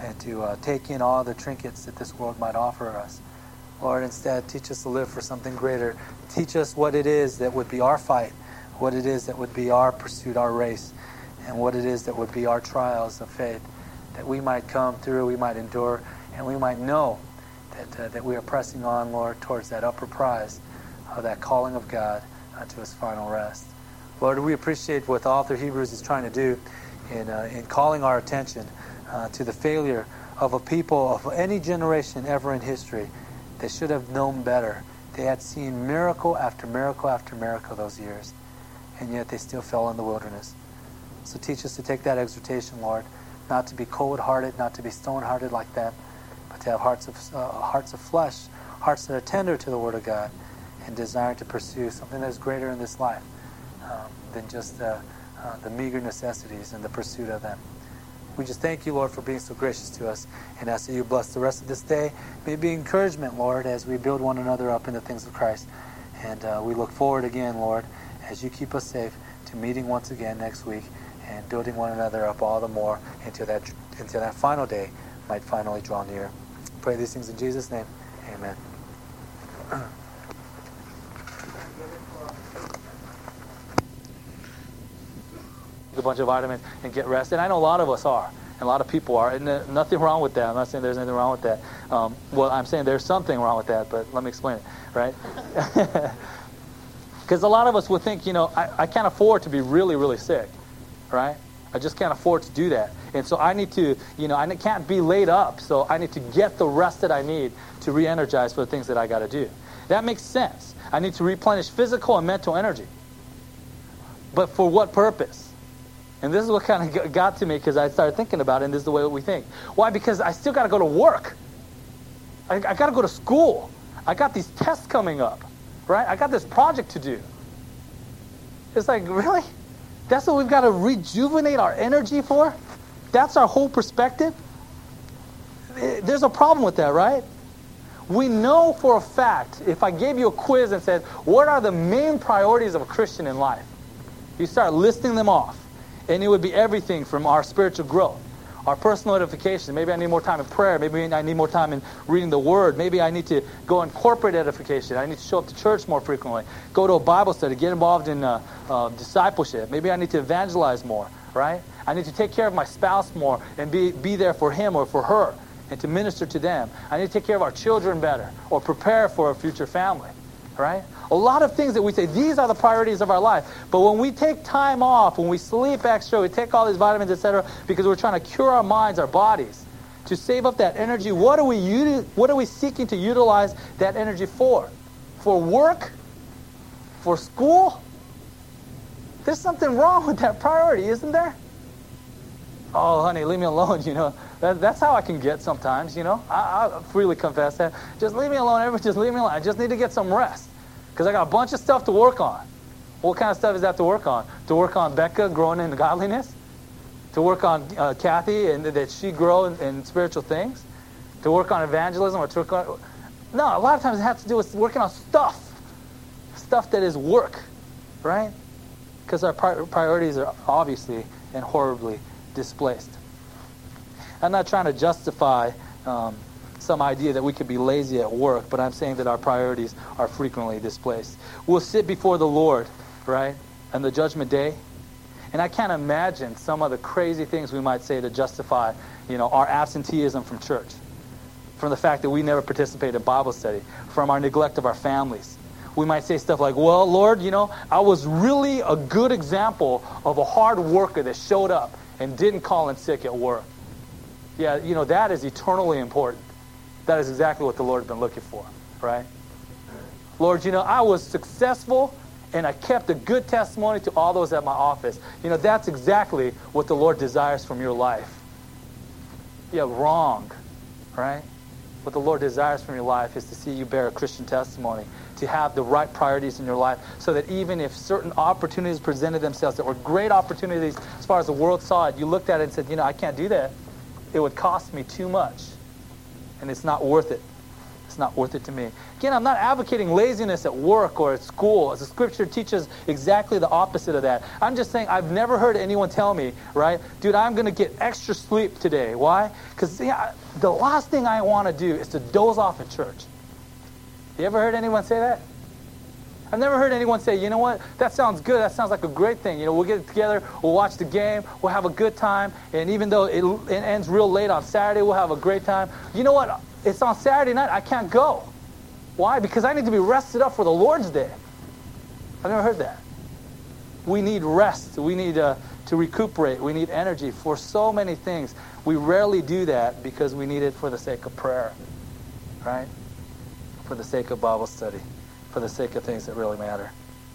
take in all the trinkets that this world might offer us. Lord, instead, teach us to live for something greater. Teach us what it is that would be our fight, what it is that would be our pursuit, our race, and what it is that would be our trials of faith, that we might come through, we might endure, and we might know that we are pressing on, Lord, towards that upper prize of that calling of God unto his final rest. Lord, we appreciate what the author of Hebrews is trying to do in calling our attention to the failure of a people of any generation ever in history. They should have known better. They had seen miracle after miracle after miracle those years, and yet they still fell in the wilderness. So teach us to take that exhortation, Lord, not to be cold-hearted, not to be stone-hearted like that, but to have hearts of flesh, hearts that are tender to the Word of God, and desire to pursue something that is greater in this life than just the meager necessities and the pursuit of them. We just thank you, Lord, for being so gracious to us, and ask that you bless the rest of this day. May it be encouragement, Lord, as we build one another up in the things of Christ. And we look forward again, Lord, as you keep us safe, to meeting once again next week and building one another up all the more until that final day might finally draw near. Pray these things in Jesus' name. Amen. A bunch of vitamins and get rest, and I know a lot of us are, and a lot of people are, and nothing wrong with that. I'm not saying there's anything wrong with that. Well, I'm saying there's something wrong with that, but let me explain it, right? Because a lot of us would think, I can't afford to be really, really sick, right? I just can't afford to do that, and so I need to, I can't be laid up, so I need to get the rest that I need to re-energize for the things that I got to do. That makes sense. I need to replenish physical and mental energy, but for what purpose? And this is what kind of got to me, because I started thinking about it, and this is the way that we think. Why? Because I still got to go to work. I got to go to school. I got these tests coming up, right? I got this project to do. It's like, really? That's what we've got to rejuvenate our energy for? That's our whole perspective? There's a problem with that, right? We know for a fact, if I gave you a quiz and said, what are the main priorities of a Christian in life? You start listing them off. And it would be everything from our spiritual growth, our personal edification. Maybe I need more time in prayer. Maybe I need more time in reading the Word. Maybe I need to go in corporate edification. I need to show up to church more frequently. Go to a Bible study. Get involved in discipleship. Maybe I need to evangelize more, right? I need to take care of my spouse more and be there for him or for her and to minister to them. I need to take care of our children better or prepare for a future family, right? A lot of things that we say, these are the priorities of our life. But when we take time off, when we sleep extra, we take all these vitamins, etc., because we're trying to cure our minds, our bodies, to save up that energy, what are we seeking to utilize that energy for? For work? For school? There's something wrong with that priority, isn't there? Oh, honey, leave me alone, That's how I can get sometimes, I freely confess that. Just leave me alone, everyone. Just leave me alone. I just need to get some rest. Because I got a bunch of stuff to work on. What kind of stuff is that to work on? To work on Becca growing in godliness? To work on Kathy and that she grow in spiritual things? To work on evangelism? Or to work on... No, a lot of times it has to do with working on stuff. Stuff that is work, right? Because our priorities are obviously and horribly displaced. I'm not trying to justify some idea that we could be lazy at work, but I'm saying that our priorities are frequently displaced. We'll sit before the Lord, right, on the judgment day, and I can't imagine some of the crazy things we might say to justify, our absenteeism from church, from the fact that we never participated in Bible study, from our neglect of our families. We might say stuff like, well, Lord, I was really a good example of a hard worker that showed up and didn't call in sick at work. Yeah, that is eternally important. That is exactly what the Lord's been looking for, right? Lord, I was successful and I kept a good testimony to all those at my office. That's exactly what the Lord desires from your life. Yeah, wrong, right? What the Lord desires from your life is to see you bear a Christian testimony, to have the right priorities in your life, so that even if certain opportunities presented themselves that were great opportunities as far as the world saw it, you looked at it and said, I can't do that. It would cost me too much, and it's not worth it. It's not worth it to me. Again, I'm not advocating laziness at work or at school. As the Scripture teaches exactly the opposite of that. I'm just saying I've never heard anyone tell me, right, dude, I'm going to get extra sleep today. Why? Because the last thing I want to do is to doze off at church. You ever heard anyone say that? I've never heard anyone say, you know what, that sounds good. That sounds like a great thing. We'll get together, we'll watch the game, we'll have a good time, and even though it ends real late on Saturday, we'll have a great time. You know what? It's on Saturday night. I can't go. Why? Because I need to be rested up for the Lord's Day. I've never heard that. We need rest. We need to recuperate. We need energy for so many things. We rarely do that because we need it for the sake of prayer, right? For the sake of Bible study, for the sake of things that really matter.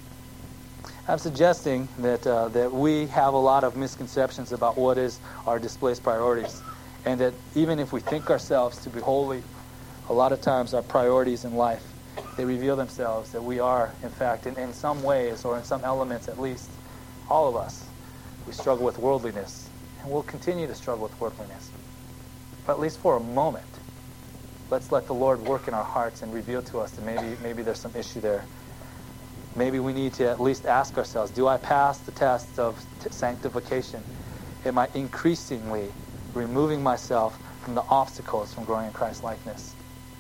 I'm suggesting that we have a lot of misconceptions about what is our displaced priorities. And that even if we think ourselves to be holy, a lot of times our priorities in life, they reveal themselves that we are, in fact, in some ways, or in some elements at least, all of us, we struggle with worldliness. And we'll continue to struggle with worldliness. But at least for a moment, let's let the Lord work in our hearts and reveal to us that maybe there's some issue there. Maybe we need to at least ask ourselves, do I pass the test of sanctification? Am I increasingly removing myself from the obstacles from growing in Christ likeness?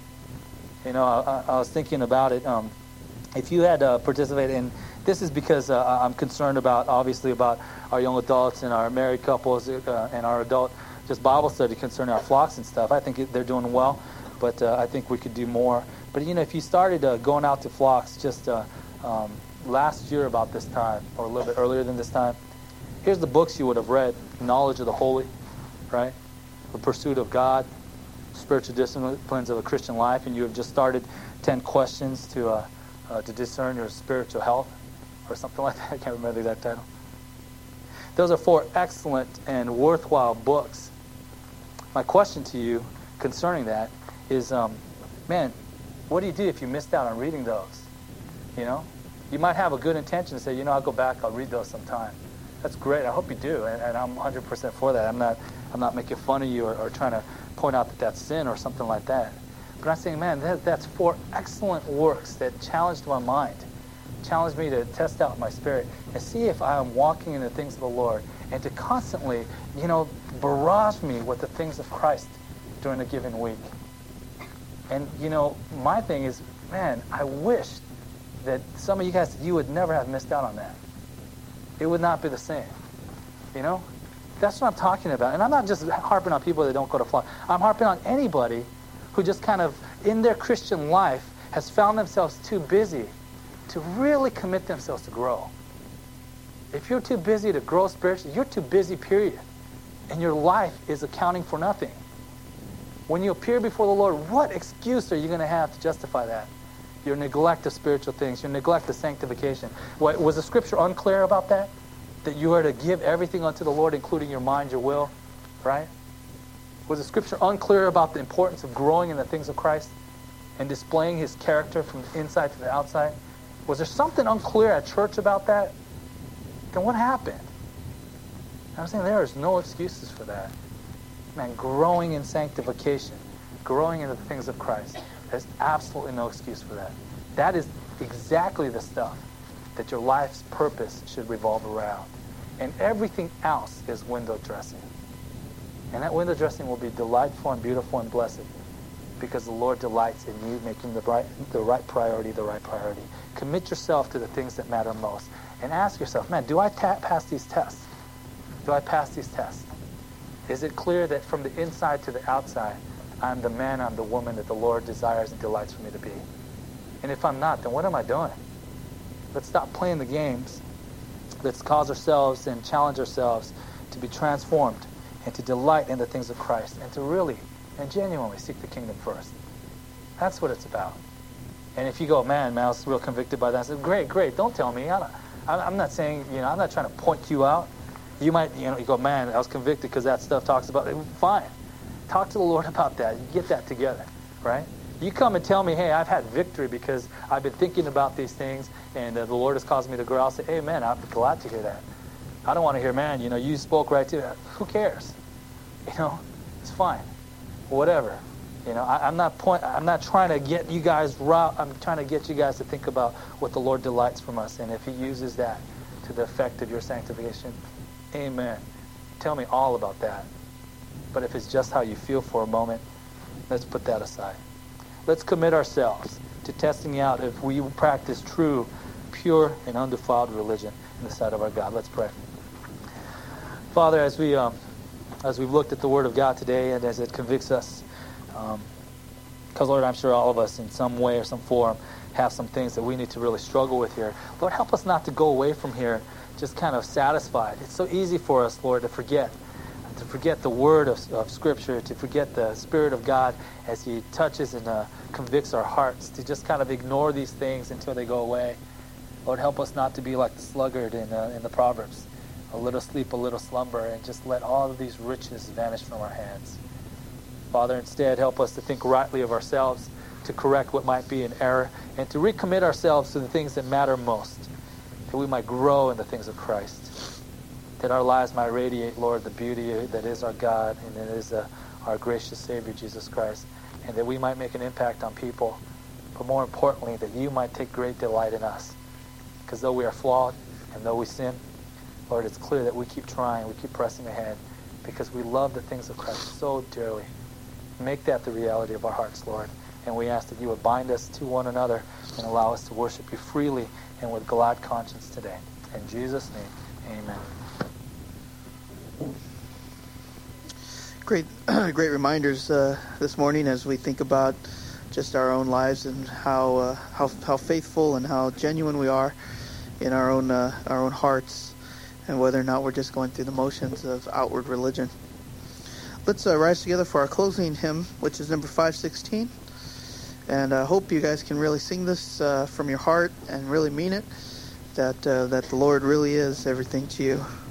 I was thinking about it. If you had participated in, this is because I'm concerned obviously about our young adults and our married couples and our adult just Bible study concerning our flocks and stuff. I think they're doing well, but I think we could do more. But if you started going out to flocks just last year about this time, or a little bit earlier than this time, here's the books you would have read: Knowledge of the Holy, right? The Pursuit of God, Spiritual Disciplines of a Christian Life, and you have just started 10 questions to discern your spiritual health, or something like that. I can't remember that title. Those are 4 excellent and worthwhile books. My question to you concerning that is, man, what do you do if you missed out on reading those? You might have a good intention to say, I'll go back, I'll read those sometime. That's great. I hope you do, and I'm 100% for that. I'm not making fun of you or trying to point out that that's sin or something like that. But I'm saying, man, that's 4 excellent works that challenged my mind, challenged me to test out my spirit and see if I am walking in the things of the Lord, and to constantly, barrage me with the things of Christ during a given week. And, my thing is, man, I wish that some of you guys, you would never have missed out on that. It would not be the same. That's what I'm talking about. And I'm not just harping on people that don't go to flock. I'm harping on anybody who just kind of, in their Christian life, has found themselves too busy to really commit themselves to grow. If you're too busy to grow spiritually, you're too busy, period. And your life is accounting for nothing. When you appear before the Lord, what excuse are you going to have to justify that? Your neglect of spiritual things, your neglect of sanctification. Was the Scripture unclear about that? That you are to give everything unto the Lord, including your mind, your will, right? Was the Scripture unclear about the importance of growing in the things of Christ and displaying His character from the inside to the outside? Was there something unclear at church about that? Then what happened? I'm saying there is no excuses for that. Man, growing in sanctification, growing in the things of Christ, there's absolutely no excuse for that. That is exactly the stuff that your life's purpose should revolve around. And everything else is window dressing. And that window dressing will be delightful and beautiful and blessed because the Lord delights in you making the right priority the right priority. Commit yourself to the things that matter most. And ask yourself, man, do I pass these tests? Do I pass these tests? Is it clear that from the inside to the outside, I'm the man, I'm the woman that the Lord desires and delights for me to be? And if I'm not, then what am I doing? Let's stop playing the games. Let's cause ourselves and challenge ourselves to be transformed and to delight in the things of Christ and to really and genuinely seek the kingdom first. That's what it's about. And if you go, man, I was real convicted by that, I said, great, don't tell me. I'm not saying, I'm not trying to point you out. You might, you go, man, I was convicted because that stuff talks about it. Fine. Talk to the Lord about that. You get that together, right? You come and tell me, hey, I've had victory because I've been thinking about these things and the Lord has caused me to grow. I'll say, hey, man, I'm glad to hear that. I don't want to hear, man, you spoke right to that. Who cares? It's fine. Whatever. I'm not trying to get you guys riled. I'm trying to get you guys to think about what the Lord delights from us. And if he uses that to the effect of your sanctification, amen. Tell me all about that. But if it's just how you feel for a moment, let's put that aside. Let's commit ourselves to testing out if we practice true, pure, and undefiled religion in the sight of our God. Let's pray. Father, as we've looked at the Word of God today and as it convicts us, because, Lord, I'm sure all of us in some way or some form have some things that we need to really struggle with here. Lord, help us not to go away from here just kind of satisfied. It's so easy for us, Lord, to forget the word of Scripture, to forget the Spirit of God as he touches and convicts our hearts, to just kind of ignore these things until they go away. Lord, help us not to be like the sluggard in the Proverbs, a little sleep, a little slumber, and just let all of these riches vanish from our hands. Father, instead, help us to think rightly of ourselves, to correct what might be an error, and to recommit ourselves to the things that matter most, that we might grow in the things of Christ, that our lives might radiate, Lord, the beauty that is our God and that is our gracious Savior, Jesus Christ, and that we might make an impact on people, but more importantly, that you might take great delight in us. Because though we are flawed and though we sin, Lord, it's clear that we keep trying, we keep pressing ahead, because we love the things of Christ so dearly. Make that the reality of our hearts, Lord. And we ask that you would bind us to one another and allow us to worship you freely and with glad conscience today. In Jesus' name, amen. Great reminders this morning as we think about just our own lives and how faithful and how genuine we are in our own hearts, and whether or not we're just going through the motions of outward religion. Let's rise together for our closing hymn, which is number 516. And I hope you guys can really sing this from your heart and really mean it, that the Lord really is everything to you.